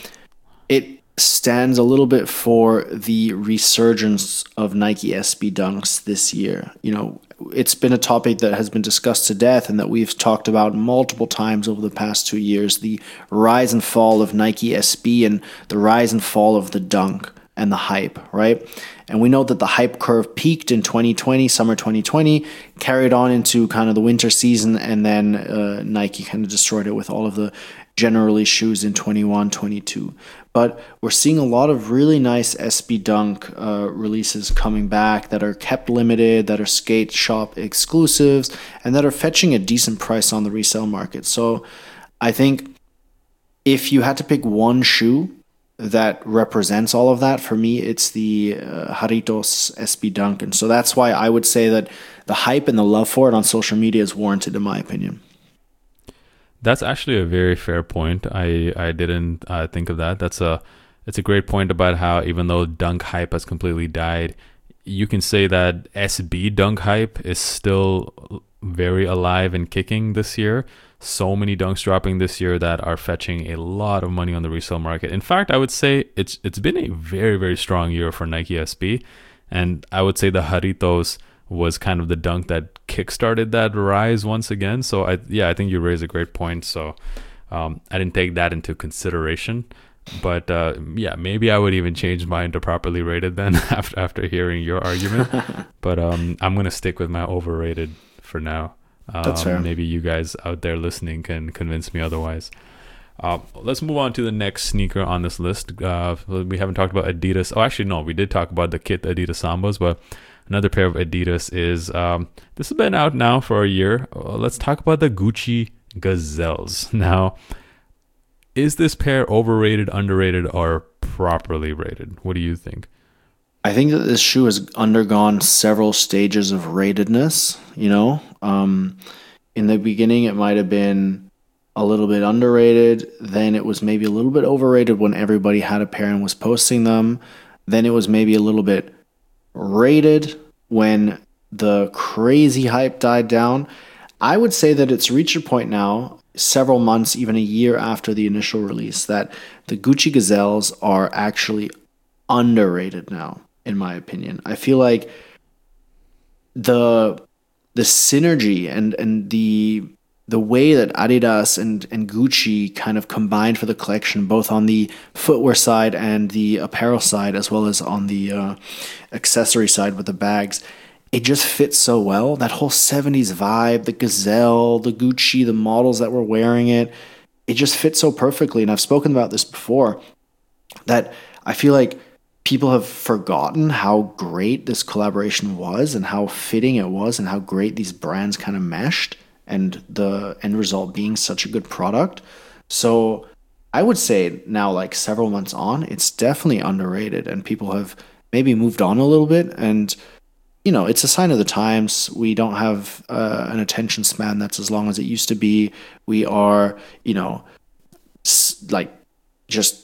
it stands a little bit for the resurgence of Nike S B Dunks this year. You know, it's been a topic that has been discussed to death and that we've talked about multiple times over the past two years, the rise and fall of Nike S B and the rise and fall of the Dunk and the hype, right? And we know that the hype curve peaked in twenty twenty, summer twenty twenty, carried on into kind of the winter season, and then uh, Nike kind of destroyed it with all of the general release shoes in twenty-one, twenty-two. But we're seeing a lot of really nice S B Dunk uh, releases coming back that are kept limited, that are skate shop exclusives, and that are fetching a decent price on the resale market. So I think if you had to pick one shoe that represents all of that, for me, it's the uh, Jarritos S B Dunk. And so that's why I would say that the hype and the love for it on social media is warranted, in my opinion. That's actually a very fair point. I I didn't uh, think of that. That's a it's a great point about how even though dunk hype has completely died, you can say that S B dunk hype is still very alive and kicking this year. So many dunks dropping this year that are fetching a lot of money on the resale market. In fact, I would say it's it's been a very very strong year for Nike S B, and I would say the Jarritos was kind of the dunk that kickstarted that rise once again. So I yeah, I think you raise a great point. So um, I didn't take that into consideration, but uh, yeah, maybe I would even change mine to properly rated then after after hearing your argument. But um, I'm gonna stick with my overrated for now. Um, That's fair. Maybe you guys out there listening can convince me otherwise. Uh, let's move on to the next sneaker on this list. Uh, we haven't talked about Adidas. Oh, actually, no, we did talk about the Kit Adidas Sambas, but another pair of Adidas is, um, this has been out now for a year. Uh, let's talk about the Gucci Gazelles. Now, is this pair overrated, underrated, or properly rated? What do you think? I think that this shoe has undergone several stages of ratedness, you know. Um, in the beginning, it might have been a little bit underrated. Then it was maybe a little bit overrated when everybody had a pair and was posting them. Then it was maybe a little bit rated when the crazy hype died down. I would say that it's reached a point now, several months, even a year after the initial release, that the Gucci Gazelles are actually underrated now, in my opinion. I feel like the the synergy and and the the way that Adidas and, and Gucci kind of combined for the collection, both on the footwear side and the apparel side, as well as on the uh, accessory side with the bags, it just fits so well. That whole seventies vibe, the Gazelle, the Gucci, the models that were wearing it, it just fits so perfectly. And I've spoken about this before, that I feel like people have forgotten how great this collaboration was and how fitting it was and how great these brands kind of meshed, and the end result being such a good product. So I would say now, like several months on, it's definitely underrated, and people have maybe moved on a little bit. And, you know, it's a sign of the times. We don't have uh, an attention span that's as long as it used to be. We are, you know, s- like just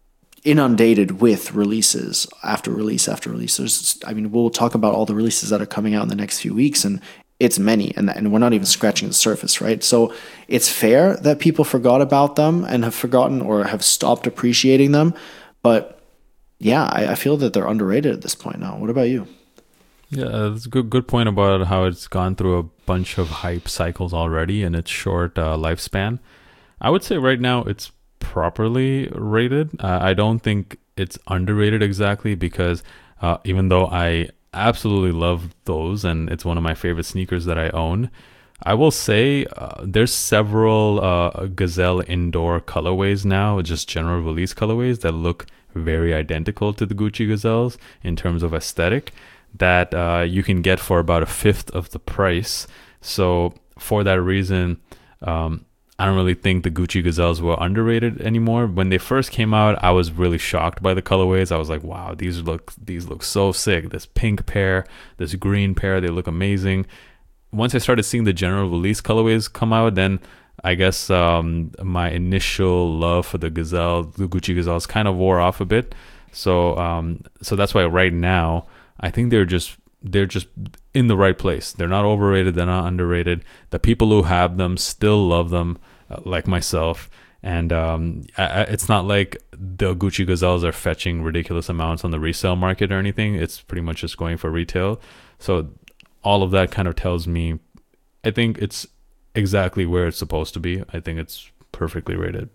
inundated with releases after release after release. There's, I mean, we'll talk about all the releases that are coming out in the next few weeks, and it's many, and and we're not even scratching the surface, right? So it's fair that people forgot about them and have forgotten or have stopped appreciating them. But yeah, I, I feel that they're underrated at this point now. What about you? Yeah, that's a good good point about how it's gone through a bunch of hype cycles already in its short uh, lifespan. I would say right now it's properly rated. Uh, I don't think it's underrated exactly, because uh, even though I absolutely love those and it's one of my favorite sneakers that I own, I will say uh, there's several uh, Gazelle indoor colorways now, just general release colorways that look very identical to the Gucci Gazelles in terms of aesthetic, that uh, you can get for about a fifth of the price. So for that reason, um, I don't really think the Gucci Gazelles were underrated anymore. When they first came out, I was really shocked by the colorways. I was like, wow, these look these look so sick. This pink pair, this green pair, they look amazing. Once I started seeing the general release colorways come out, then I guess um, my initial love for the Gazelle, the Gucci Gazelles, kind of wore off a bit. So um, so that's why right now I think they're just they're just in the right place. They're not overrated. They're not underrated. The people who have them still love them, uh, like myself. And um, I, it's not like the Gucci Gazelles are fetching ridiculous amounts on the resale market or anything. It's pretty much just going for retail. So all of that kind of tells me, I think it's exactly where it's supposed to be. I think it's perfectly rated.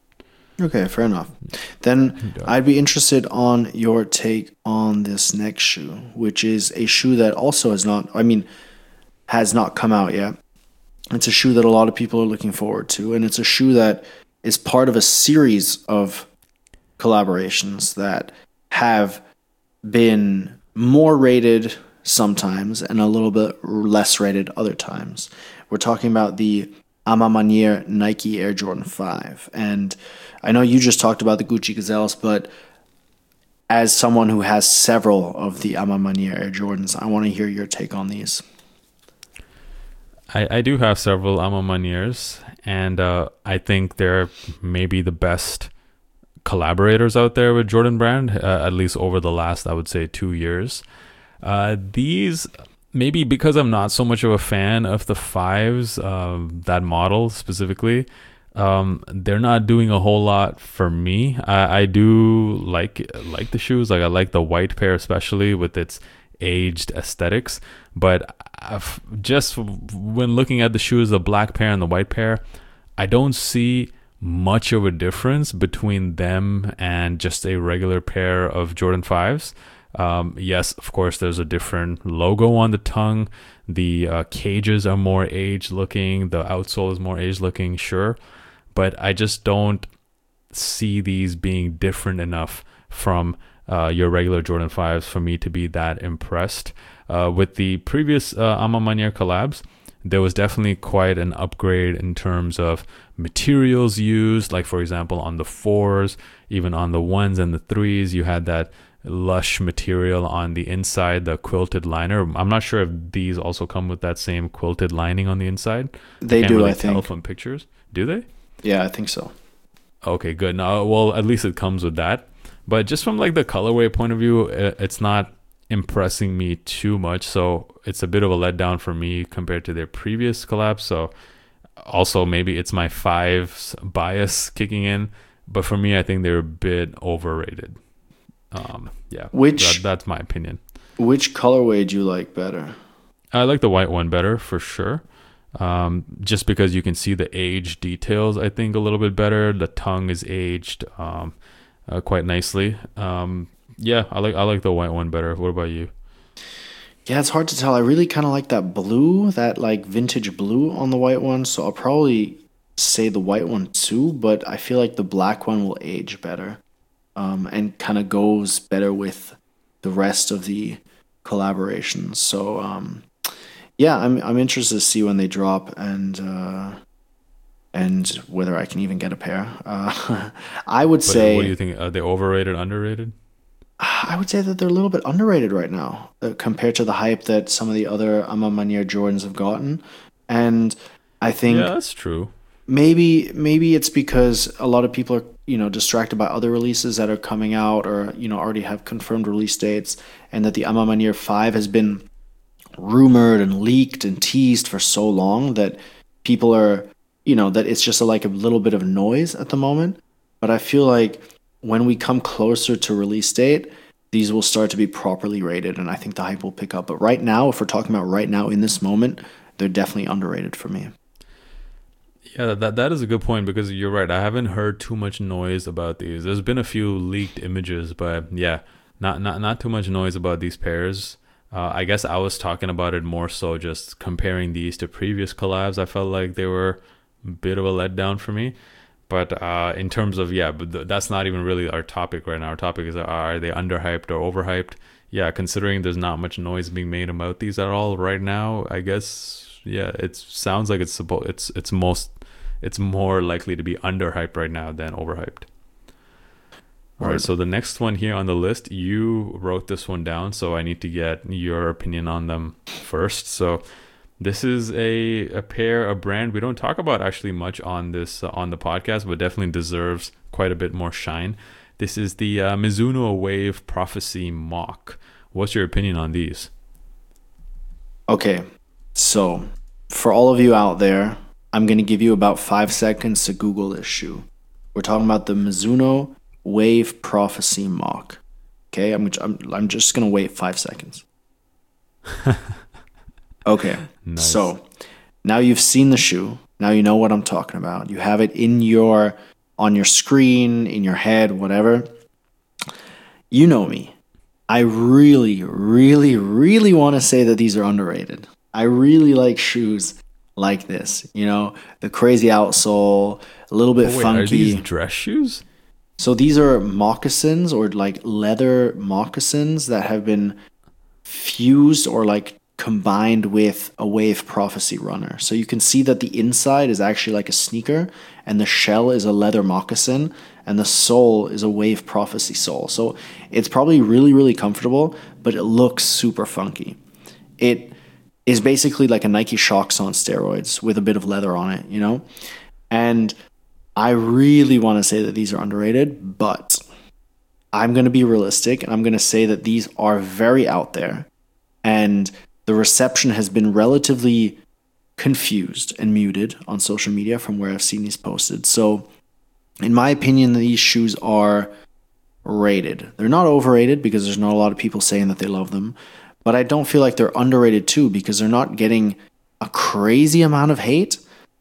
Okay, fair enough. Then Yeah. I'd be interested on your take on this next shoe, which is a shoe that also has not, I mean, has not come out yet. It's a shoe that a lot of people are looking forward to, and it's a shoe that is part of a series of collaborations that have been more rated sometimes and a little bit less rated other times. We're talking about the A Ma Maniére Nike Air Jordan five. And I know you just talked about the Gucci Gazelles, but as someone who has several of the A Ma Maniére Air Jordans, I want to hear your take on these. I, I do have several A Ma Manières, and uh, I think they're maybe the best collaborators out there with Jordan Brand, uh, at least over the last, I would say, two years. Uh, these, maybe because I'm not so much of a fan of the fives, uh, that model specifically, um, they're not doing a whole lot for me. I, I do like like the shoes. Like I like the white pair, especially with its aged aesthetics. But I've, just when looking at the shoes, the black pair and the white pair, I don't see much of a difference between them and just a regular pair of Jordan fives. Um, yes, of course, there's a different logo on the tongue. The uh, cages are more aged looking. The outsole is more aged looking, sure. But I just don't see these being different enough from uh, your regular Jordan fives for me to be that impressed. Uh, with the previous uh, A Ma Maniére collabs, there was definitely quite an upgrade in terms of materials used. Like, for example, on the fours, even on the ones and the threes, you had that lush material on the inside, the quilted liner. I'm not sure if these also come with that same quilted lining on the inside. They Can't do, really I tell think. from pictures. Do they? Yeah, I think so. Okay, good. Now, well, at least it comes with that. But just from like the colorway point of view, it's not impressing me too much. So it's a bit of a letdown for me compared to their previous collabs. So also maybe it's my fives bias kicking in, but for me, I think they're a bit overrated. Um, yeah, Which that, that's my opinion. which colorway do you like better? I like the white one better for sure. Um, just because you can see the age details, I think a little bit better. The tongue is aged um, uh, quite nicely. Um, yeah, I like I like the white one better. What about you? Yeah, it's hard to tell. I really kind of like that blue, that like vintage blue on the white one. So I'll probably say the white one too, but I feel like the black one will age better, um, and kind of goes better with the rest of the collaborations. So um, yeah, I'm I'm interested to see when they drop and uh, and whether I can even get a pair. Uh, I would But say what do you think? Are they overrated, underrated? I would say that they're a little bit underrated right now uh, compared to the hype that some of the other Ama Manier Jordans have gotten. And I think Yeah, that's true. maybe maybe it's because a lot of people are, you know, distracted by other releases that are coming out or, you know, already have confirmed release dates, and that the Ama Manier five has been rumored and leaked and teased for so long that people are, you know, that it's just a, like a little bit of noise at the moment. But I feel like when we come closer to release date, these will start to be properly rated, and I think the hype will pick up. But right now, if we're talking about right now in this moment, they're definitely underrated for me. Yeah, that that is a good point because you're right. I haven't heard too much noise about these. There's been a few leaked images, but yeah, not not not too much noise about these pairs. Uh, I guess I was talking about it more so just comparing these to previous collabs. I felt like they were a bit of a letdown for me. But uh, in terms of, yeah, but th- that's not even really our topic right now. Our topic is, are they underhyped or overhyped? Yeah, considering there's not much noise being made about these at all right now, I guess, yeah, it sounds like it's suppo- it's it's most it's more likely to be underhyped right now than overhyped. All right, so the next one here on the list, you wrote this one down, so I need to get your opinion on them first. So this is a, a pair, a brand we don't talk about actually much on this uh, on the podcast, but definitely deserves quite a bit more shine. This is the uh, Mizuno Wave Prophecy Mock. What's your opinion on these? Okay, so for all of you out there, I'm going to give you about five seconds to Google this shoe. We're talking about the Mizuno Wave Prophecy Mock. Okay, I'm I'm, I'm just going to wait five seconds. Okay, Nice. so now you've seen the shoe. Now you know what I'm talking about. You have it in your on your screen, in your head, whatever. You know me. I really, really, really want to say that these are underrated. I really like shoes like this. You know, the crazy outsole, a little bit Oh, wait, funky. are these dress shoes? So these are moccasins or like leather moccasins that have been fused or like combined with a Wave Prophecy runner. So you can see that the inside is actually like a sneaker and the shell is a leather moccasin and the sole is a Wave Prophecy sole. So it's probably really, really comfortable, but it looks super funky. It is basically like a Nike Shox on steroids with a bit of leather on it, you know? And I really want to say that these are underrated, but I'm going to be realistic and I'm going to say that these are very out there, and the reception has been relatively confused and muted on social media from where I've seen these posted. So in my opinion, these shoes are rated. They're not overrated because there's not a lot of people saying that they love them, but I don't feel like they're underrated too because they're not getting a crazy amount of hate.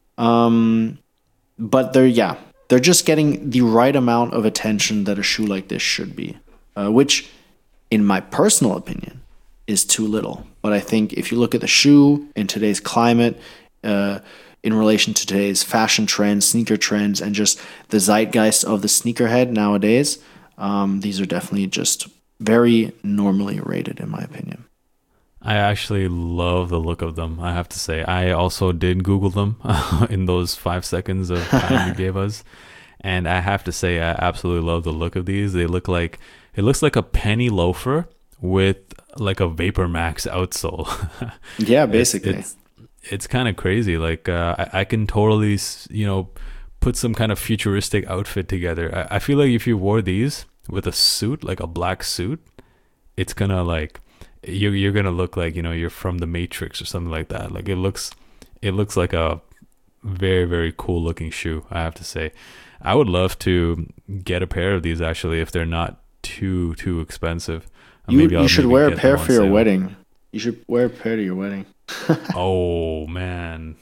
Um, but they're, yeah, they're just getting the right amount of attention that a shoe like this should be, uh, which in my personal opinion is too little. But I think if you look at the shoe in today's climate, uh, in relation to today's fashion trends, sneaker trends, and just the zeitgeist of the sneakerhead nowadays, um, these are definitely just very normally rated, in my opinion. I actually love the look of them, I have to say. I also did Google them in those five seconds of time you gave us. And I have to say, I absolutely love the look of these. They look like, it looks like a penny loafer with like a Vapor Max outsole. Yeah, basically. It's, it's, it's kind of crazy. Like uh, I, I can totally, you know, put some kind of futuristic outfit together. I, I feel like if you wore these with a suit, like a black suit, it's gonna like, you're, you're gonna look like, you know, you're from the Matrix or something like that. Like it looks, it looks like a very, very cool looking shoe, I have to say. I would love to get a pair of these actually if they're not too too expensive. You, you should wear a pair for your sale. wedding. You should wear a pair to your wedding. Oh man.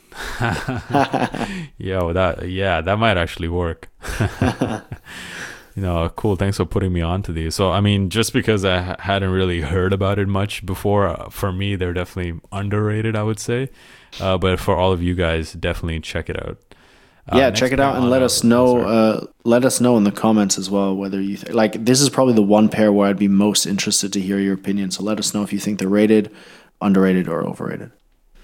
Yo, that yeah, that might actually work. You know, cool. Thanks for putting me on to these. So, I mean, just because I ha- hadn't really heard about it much before, uh, for me, they're definitely underrated, I would say. Uh, but for all of you guys, definitely check it out. Uh, yeah, check it out and let us know. Uh, let us know in the comments as well whether you th- like. This is probably the one pair where I'd be most interested to hear your opinion. So let us know if you think they're rated, underrated, or overrated.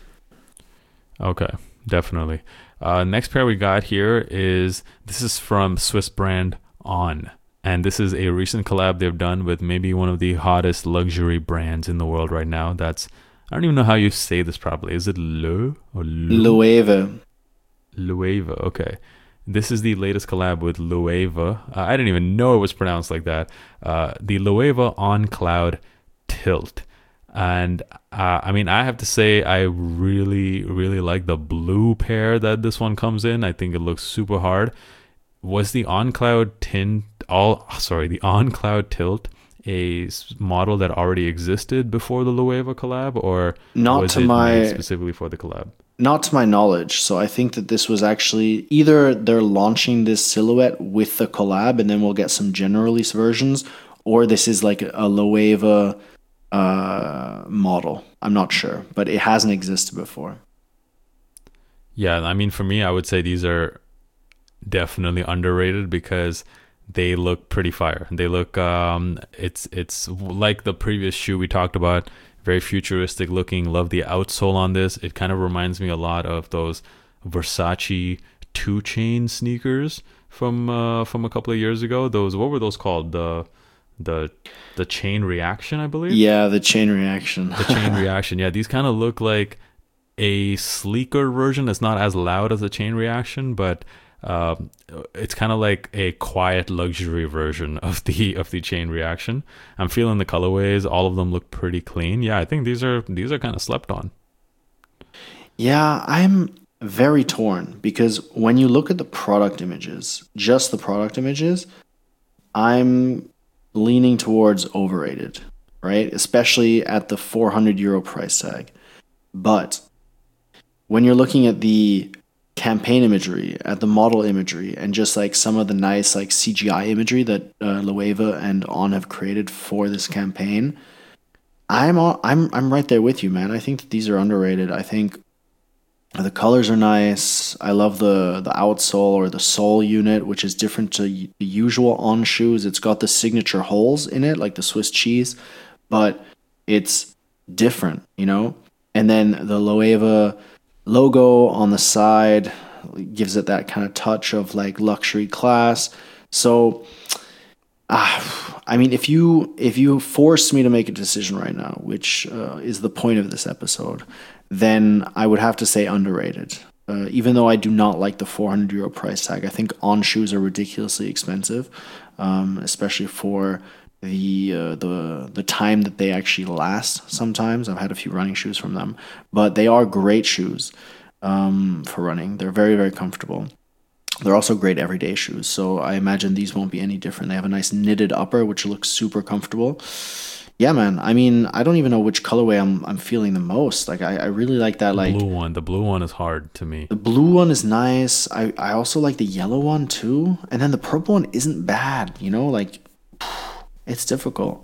Okay, definitely. Uh, next pair we got here is this is from Swiss brand On, and this is a recent collab they've done with maybe one of the hottest luxury brands in the world right now. That's I don't even know how you say this properly. Is it Le or Loewe? Loewe, okay. This is the latest collab with Loewe. Uh, I didn't even know it was pronounced like that. Uh, the Loewe On Cloud Tilt. And uh, I mean, I have to say, I really, really like the blue pair that this one comes in. I think it looks super hard. Was the On Cloud tint, all sorry, the On Cloud Tilt a model that already existed before the Loewe collab, or not was to it my made specifically for the collab? Not to my knowledge. So I think that this was actually either they're launching this silhouette with the collab and then we'll get some general release versions, or this is like a Loewe uh, model. I'm not sure, but it hasn't existed before. Yeah, I mean, for me, I would say these are definitely underrated because they look pretty fire. They look, um, it's it's like the previous shoe we talked about. Very futuristic looking. Love the outsole on this. It kind of reminds me a lot of those Versace two chain sneakers from uh, from a couple of years ago. Those, what were those called? The the the chain reaction, I believe. Yeah, the chain reaction. The chain reaction. Yeah, these kind of look like a sleeker version. It's not as loud as a chain reaction, but um, it's kind of like a quiet luxury version of the of the chain reaction. I'm feeling the colorways. All of them look pretty clean. Yeah, I think these are these are kind of slept on. Yeah, I'm very torn because when you look at the product images, just the product images, I'm leaning towards overrated, right? Especially at the four hundred euro price tag. But when you're looking at the campaign imagery, at the model imagery, and just like some of the nice like C G I imagery that uh, Loewe and On have created for this campaign, I'm all, I'm I'm right there with you, man. I think that these are underrated. I think the colors are nice. I love the the outsole or the sole unit, which is different to the usual On shoes. It's got the signature holes in it, like the Swiss cheese, but it's different, you know. And then the Loewe logo on the side gives it that kind of touch of like luxury class. So uh, I mean, if you if you force me to make a decision right now, which uh, is the point of this episode, then I would have to say underrated. Uh, even though I do not like the four hundred euro price tag, I think On shoes are ridiculously expensive, um, especially for the uh, the the time that they actually last. Sometimes I've had a few running shoes from them, but they are great shoes um, for running. They're very, very comfortable. They're also great everyday shoes, so I imagine these won't be any different. They have a nice knitted upper, which looks super comfortable. Yeah, man. I mean, I don't even know which colorway I'm I'm feeling the most. Like, I, I really like that. The like blue one. The blue one is hard to me. The blue one is nice. I I also like the yellow one too, and then the purple one isn't bad. You know, like. It's difficult.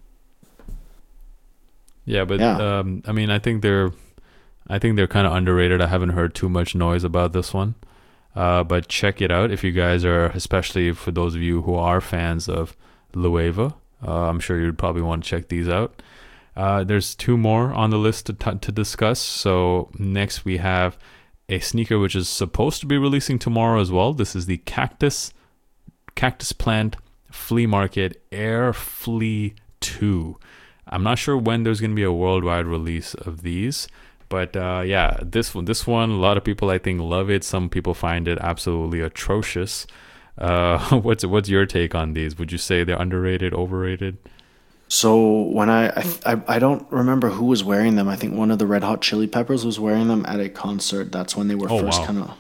Yeah, but yeah. Um, I mean, I think they're, I think they're kind of underrated. I haven't heard too much noise about this one, uh, but check it out if you guys are, especially for those of you who are fans of Loewe. Uh, I'm sure you'd probably want to check these out. Uh, there's two more on the list to t- to discuss. So next we have a sneaker which is supposed to be releasing tomorrow as well. This is the Cactus Cactus Plant Flea Market Air Flea two. I'm not sure when there's going to be a worldwide release of these, but uh, yeah, this one, this one, a lot of people I think love it. Some people find it absolutely atrocious. Uh, what's what's your take on these? Would you say they're underrated, overrated? So when I I, I I don't remember who was wearing them. I think one of the Red Hot Chili Peppers was wearing them at a concert. That's when they were oh, first wow. kind of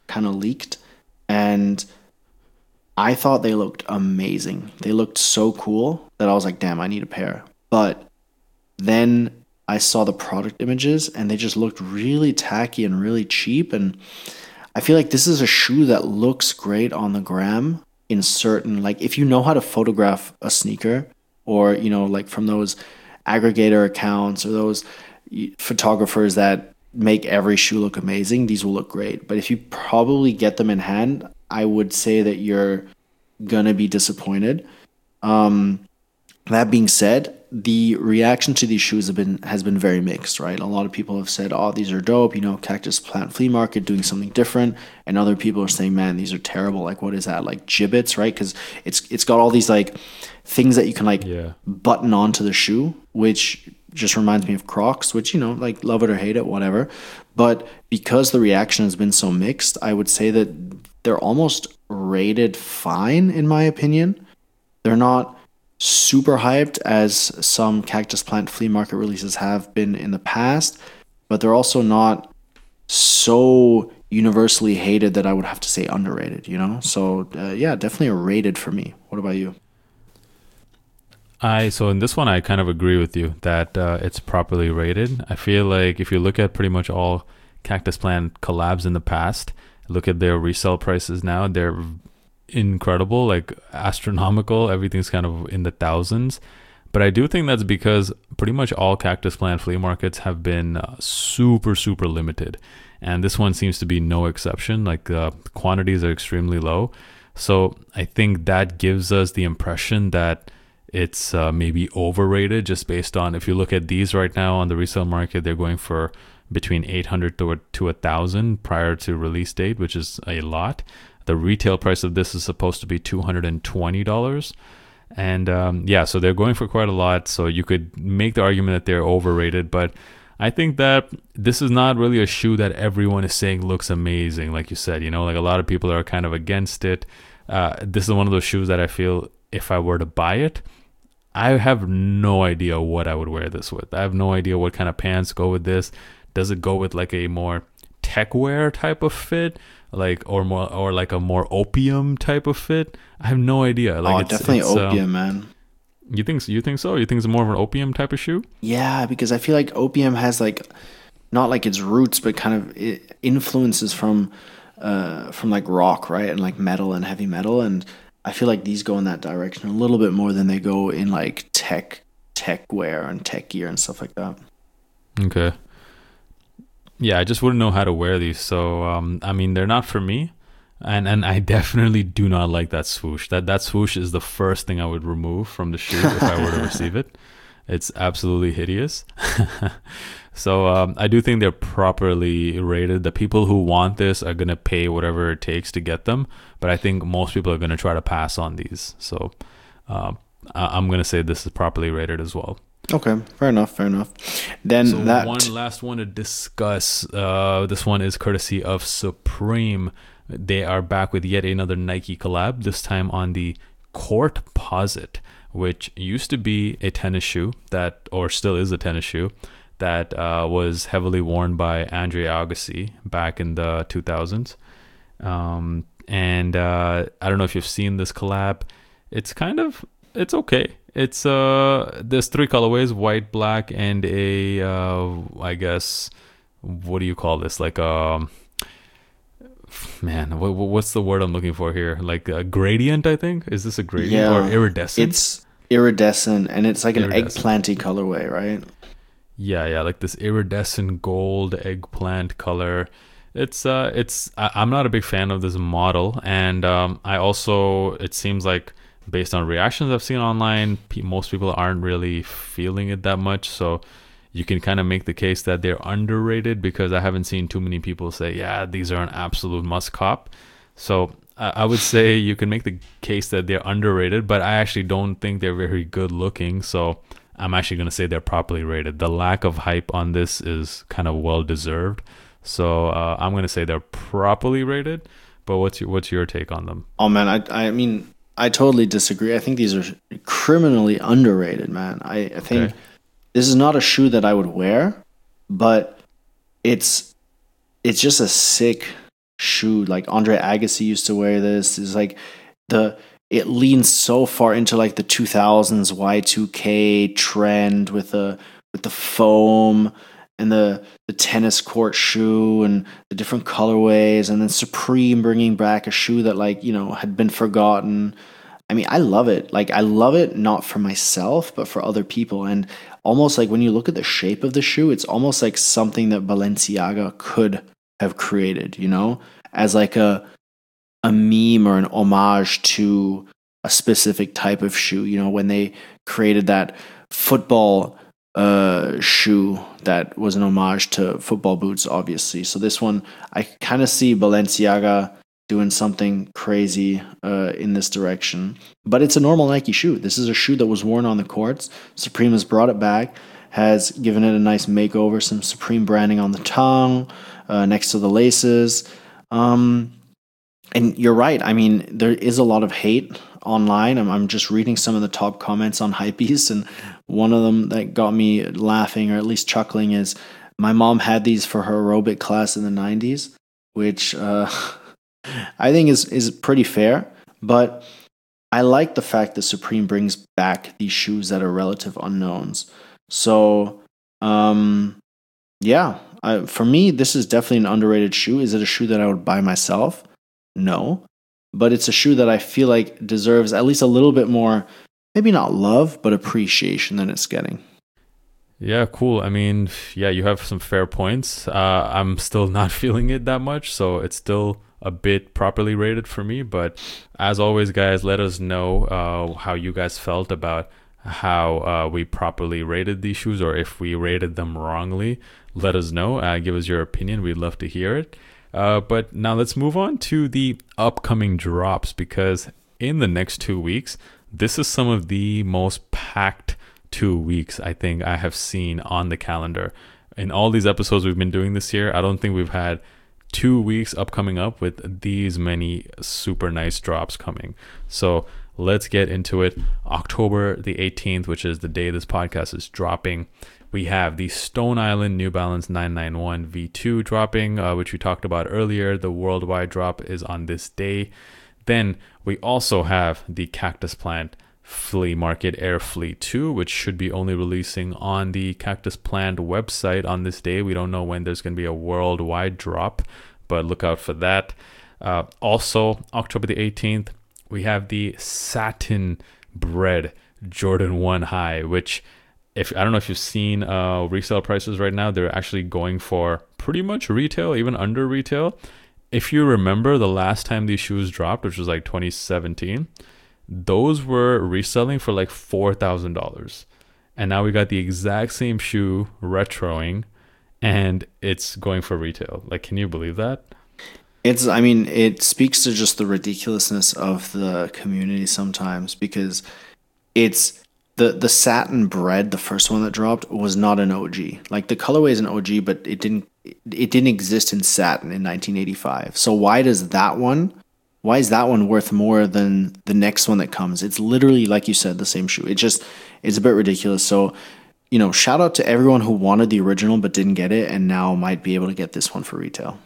kind of leaked, and I thought they looked amazing. They looked so cool that I was like, damn, I need a pair. But then I saw the product images and they just looked really tacky and really cheap. And I feel like this is a shoe that looks great on the gram in certain, like if you know how to photograph a sneaker, or, you know, like from those aggregator accounts or those photographers that make every shoe look amazing, these will look great. But if you probably get them in hand, I would say that you're gonna be disappointed. Um, that being said, the reaction to these shoes have been has been very mixed, right? A lot of people have said, "Oh, these are dope," you know, Cactus Plant Flea Market doing something different, and other people are saying, "Man, these are terrible. Like, what is that? Like gibbets, right? Because it's it's got all these like things that you can like Yeah. button onto the shoe, which just reminds me of Crocs, which, you know, like love it or hate it, whatever. But because the reaction has been so mixed, I would say that they're almost rated fine, in my opinion. They're not super hyped as some Cactus Plant Flea Market releases have been in the past, but they're also not so universally hated that I would have to say underrated, you know? So, uh, yeah, definitely a rated for me. What about you? I so in this one I kind of agree with you that uh, it's properly rated. I feel like if you look at pretty much all Cactus Plant collabs in the past, look at their resale prices now, they're incredible, like astronomical. Everything's kind of in the thousands. But I do think that's because pretty much all Cactus Plant flea markets have been uh, super super limited, and this one seems to be no exception. Like uh, quantities are extremely low, so I think that gives us the impression that it's uh, maybe overrated, just based on, if you look at these right now on the resale market, they're going for between eight hundred to to one thousand prior to release date, which is a lot. The retail price of this is supposed to be two hundred twenty dollars. And um, yeah, so they're going for quite a lot. So you could make the argument that they're overrated, but I think that this is not really a shoe that everyone is saying looks amazing. Like you said, you know, like a lot of people are kind of against it. Uh, this is one of those shoes that I feel if I were to buy it, I have no idea what I would wear this with. I have no idea what kind of pants go with this. Does it go with like a more tech wear type of fit, like or more or like a more opium type of fit? I have no idea. Like oh, it's, definitely it's, opium, um, man. You think you think so? You think it's more of an opium type of shoe? Yeah, because I feel like opium has like not like its roots, but kind of it influences from uh from like rock, right, and like metal and heavy metal, and I feel like these go in that direction a little bit more than they go in like tech tech wear and tech gear and stuff like that. Okay. Yeah, I just wouldn't know how to wear these. So, um, I mean, they're not for me. And and I definitely do not like that swoosh. That that swoosh is the first thing I would remove from the shoe if I were to receive it. It's absolutely hideous. So um, I do think they're properly rated. The people who want this are going to pay whatever it takes to get them. But I think most people are going to try to pass on these. So uh, I- I'm going to say this is properly rated as well. Okay, fair enough, fair enough. Then So that one last one to discuss. Uh, this one is courtesy of Supreme. They are back with yet another Nike collab, this time on the Court Posit, which used to be a tennis shoe that, or still is a tennis shoe, that uh, was heavily worn by Andre Agassi back in the two thousands. Um, and uh, I don't know if you've seen this collab. It's kind of, it's okay. It's uh, there's three colorways: white, black, and a uh, I guess, what do you call this? Like a man, what, what's the word I'm looking for here? Like a gradient, I think. Is this a gradient yeah, or iridescent? It's iridescent, and it's like an Iridescent. eggplanty colorway, right? Yeah, yeah, like this iridescent gold eggplant color. It's uh, it's I, I'm not a big fan of this model, and um, I also, it seems like, based on reactions I've seen online, pe- most people aren't really feeling it that much. So you can kind of make the case that they're underrated, because I haven't seen too many people say, yeah, these are an absolute must cop. So I, I would say you can make the case that they're underrated, but I actually don't think they're very good looking. So I'm actually going to say they're properly rated. The lack of hype on this is kind of well deserved. So uh, I'm going to say they're properly rated. But what's your, what's your take on them? Oh man, I I mean I totally disagree. I think these are criminally underrated, man. I, I think Okay. this is not a shoe that I would wear, but it's it's just a sick shoe. Like Andre Agassi used to wear this. It's like the it leans so far into like the two thousands Y two K trend with the with the foam and the the tennis court shoe and the different colorways, and then Supreme bringing back a shoe that, like, you know, had been forgotten. I mean, I love it. Like, I love it not for myself, but for other people. And almost like when you look at the shape of the shoe, it's almost like something that Balenciaga could have created, you know, as like a a meme or an homage to a specific type of shoe. You know, when they created that football uh, shoe that was an homage to football boots, obviously. So this one, I kind of see Balenciaga doing something crazy uh, in this direction. But it's a normal Nike shoe. This is a shoe that was worn on the courts. Supreme has brought it back, has given it a nice makeover, some Supreme branding on the tongue, uh, next to the laces. Um, and you're right. I mean, there is a lot of hate online. I'm, I'm just reading some of the top comments on Hypebeast, and one of them that got me laughing, or at least chuckling, is my mom had these for her aerobic class in the nineties, which... Uh, I think is is pretty fair, but I like the fact that Supreme brings back these shoes that are relative unknowns. So, um, yeah, I, for me, this is definitely an underrated shoe. Is it a shoe that I would buy myself? No, but it's a shoe that I feel like deserves at least a little bit more, maybe not love, but appreciation than it's getting. Yeah, cool. I mean, yeah, you have some fair points. Uh, I'm still not feeling it that much, so it's still a bit properly rated for me. But as always, guys, let us know uh, how you guys felt about how uh, we properly rated these shoes, or if we rated them wrongly. Let us know. Uh, give us your opinion. We'd love to hear it. Uh, but now let's move on to the upcoming drops, because in the next two weeks, this is some of the most packed two weeks I think I have seen on the calendar. In all these episodes we've been doing this year, I don't think we've had two weeks upcoming up with these many super nice drops coming. So let's get into it. October the eighteenth, which is the day this podcast is dropping, we have the Stone Island New Balance nine ninety-one V two dropping, uh, which we talked about earlier. The worldwide drop is on this day. Then we also have the Cactus Plant Flea Market Air Flea two, which should be only releasing on the Cactus Plant website on this day. We don't know when there's going to be a worldwide drop, but look out for that. Uh, also, October the eighteenth, we have the Satin Bread Jordan one High, which, if I don't know if you've seen uh, resale prices right now, they're actually going for pretty much retail, even under retail. If you remember the last time these shoes dropped, which was like twenty seventeen, those were reselling for like four thousand dollars. And now we got the exact same shoe retroing, and it's going for retail. Like, can you believe that? It's, I mean, it speaks to just the ridiculousness of the community sometimes, because it's the, the Satin Bread, the first one that dropped, was not an O G. Like, the colorway is an O G, but it didn't, it didn't exist in satin in nineteen eighty-five. So why does that one... Why is that one worth more than the next one that comes? It's literally, like you said, the same shoe. It just, it's a bit ridiculous. So, you know, shout out to everyone who wanted the original but didn't get it, and now might be able to get this one for retail.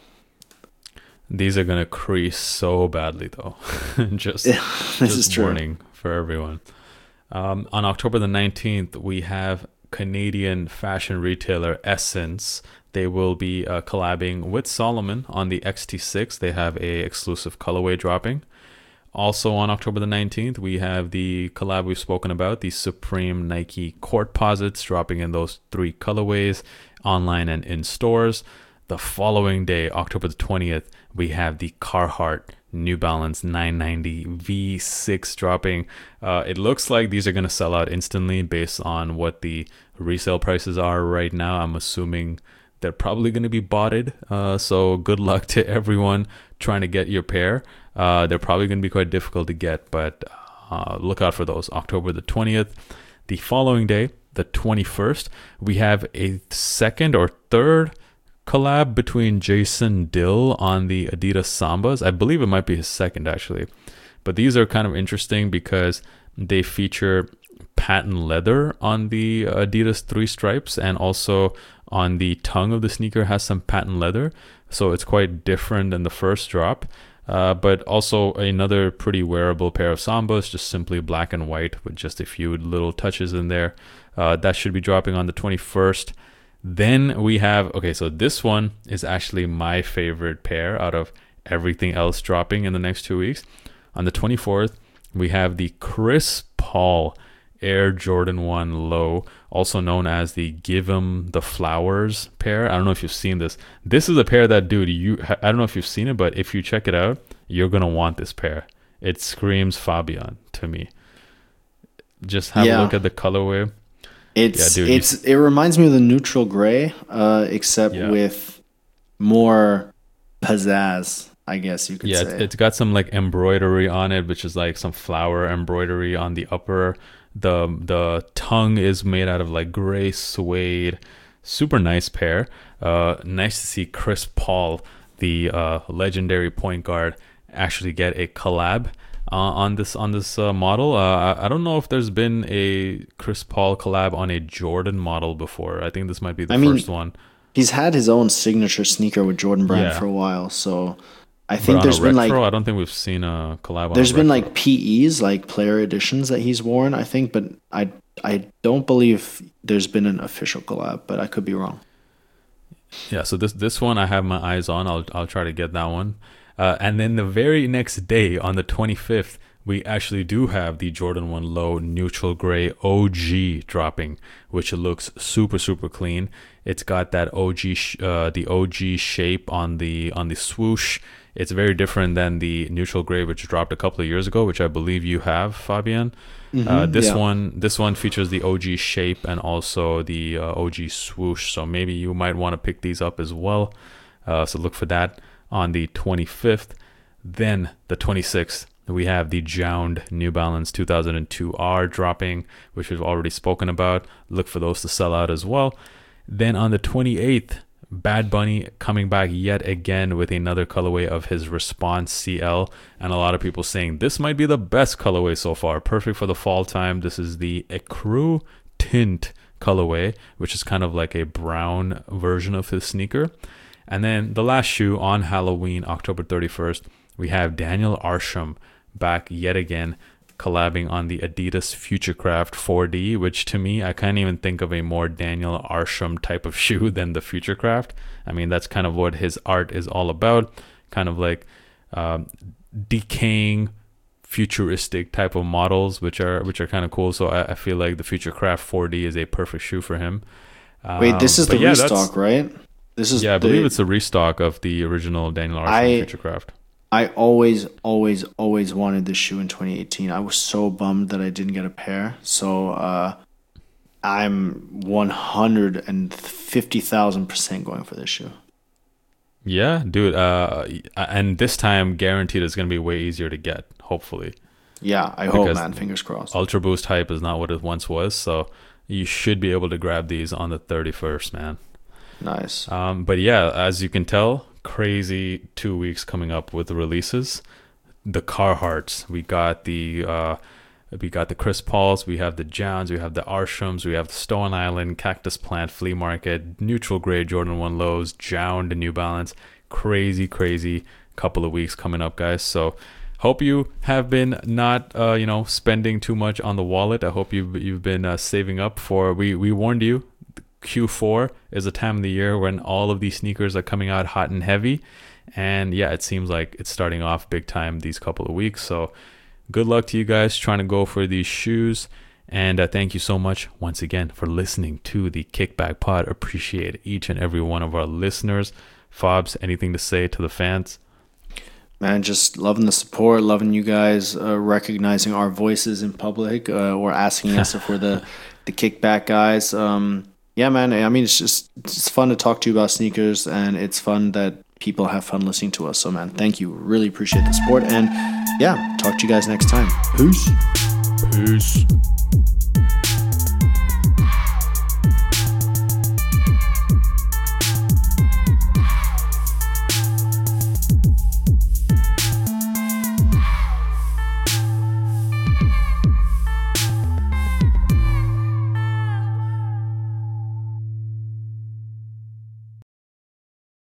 These are going to crease so badly, though. just yeah, this just is true. Warning for everyone. Um, on October the nineteenth, we have Canadian fashion retailer Essence. They will be uh, collabing with Solomon on the X T six. They have a exclusive colorway dropping. Also on October the nineteenth, we have the collab we've spoken about, the Supreme Nike Court Posits, dropping in those three colorways, online and in stores. The following day, October the twentieth, we have the Carhartt New Balance nine ninety V six dropping. Uh, it looks like these are going to sell out instantly based on what the resale prices are right now. I'm assuming they're probably going to be botted. Uh, so good luck to everyone trying to get your pair. Uh, they're probably going to be quite difficult to get, but uh, look out for those. October the twentieth. The following day, the twenty-first, we have a second or third collab between Jason Dill on the Adidas Sambas. I believe it might be his second, actually. But these are kind of interesting because they feature patent leather on the Adidas three stripes, and also on the tongue of the sneaker has some patent leather, so it's quite different than the first drop. Uh, but also another pretty wearable pair of Sambas, just simply black and white with just a few little touches in there. Uh, that should be dropping on the twenty-first. Then we have, okay, so this one is actually my favorite pair out of everything else dropping in the next two weeks. On the twenty-fourth, we have the Chris Paul Air Jordan one Low, also known as the Give 'em the Flowers pair. I don't know if you've seen this. This is a pair that, dude, you I don't know if you've seen it, but if you check it out, you're gonna want this pair. It screams Fabian to me. Just have Yeah. a look at the colorway. It's Yeah, dude, it's it reminds me of the neutral gray, uh, except Yeah. with more pizzazz, I guess you could Yeah, say. it's, it's got some like embroidery on it, which is like some flower embroidery on the upper. The the tongue is made out of like gray suede. Super nice pair. Uh, nice to see Chris Paul, the uh, legendary point guard, actually get a collab uh, on this on this uh, model. Uh, I, I don't know if there's been a Chris Paul collab on a Jordan model before. I think this might be the I mean, first one. He's had his own signature sneaker with Jordan Brand Yeah. for a while, so I But think on there's a been retro, like I don't think we've seen a collab on there's a been retro. like P Es, like player editions that he's worn, I think, but I I don't believe there's been an official collab, but I could be wrong. Yeah, so this this one I have my eyes on. I'll I'll try to get that one. Uh, and then the very next day, on the twenty-fifth, we actually do have the Jordan one Low neutral gray O G dropping, which looks super super clean. It's got that O G sh- uh, the O G shape on the on the swoosh. It's very different than the neutral gray, which dropped a couple of years ago, which I believe you have, Fabian. Uh, this yeah. one, this one features the O G shape and also the uh, O G swoosh. So maybe you might want to pick these up as well. Uh, so look for that on the twenty-fifth. Then the twenty-sixth, we have the Jound New Balance two thousand two R dropping, which we've already spoken about. Look for those to sell out as well. Then on the twenty-eighth, Bad Bunny coming back yet again with another colorway of his Response C L, and a lot of people saying this might be the best colorway so far, perfect for the fall time. This is the Ecru Tint colorway, which is kind of like a brown version of his sneaker. And then the last shoe on Halloween, October thirty-first, we have Daniel Arsham back yet again, collabing on the Adidas Futurecraft four D, which to me, I can't even think of a more Daniel Arsham type of shoe than the Futurecraft. I mean, that's kind of what his art is all about, kind of like um, decaying, futuristic type of models, which are which are kind of cool. So I, I feel like the Futurecraft four D is a perfect shoe for him. Wait, this is Um, but the yeah, that's- restock, right? This is Yeah, I the, believe it's a restock of the original Daniel Arsham I- Futurecraft. I always, always, always wanted this shoe in twenty eighteen. I was so bummed that I didn't get a pair. So uh, I'm one hundred fifty thousand percent going for this shoe. Yeah, dude. Uh, and this time, guaranteed, it's gonna be way easier to get. Hopefully, Yeah, I hope, Because man. Fingers crossed. Ultra Boost hype is not what it once was, so you should be able to grab these on the thirty-first, man. Nice. Um, but yeah, as you can tell, crazy two weeks coming up with the releases. The Carhartts, we got the uh, we got the Chris Pauls, we have the Jounds, we have the Arshams, we have the Stone Island, Cactus Plant, Flea Market, Neutral Gray Jordan one Lows, Jound, and New Balance. Crazy, crazy couple of weeks coming up, guys. So hope you have been not uh, you know spending too much on the wallet. I hope you've you've been uh, saving up for. We we warned you. Q four is a time of the year when all of these sneakers are coming out hot and heavy, and yeah, it seems like it's starting off big time these couple of weeks. So good luck to you guys trying to go for these shoes, and uh, thank you so much once again for listening to the Kickback Pod. Appreciate each and every one of our listeners. Fobs, anything to say to the fans? Man, just loving the support, loving you guys, uh, recognizing our voices in public, uh, or asking us if we're the, the kickback guys. Um, yeah, man. I mean, it's just it's fun to talk to you about sneakers, and it's fun that people have fun listening to us. So, man, thank you. Really appreciate the support, and yeah, talk to you guys next time. Peace. Peace.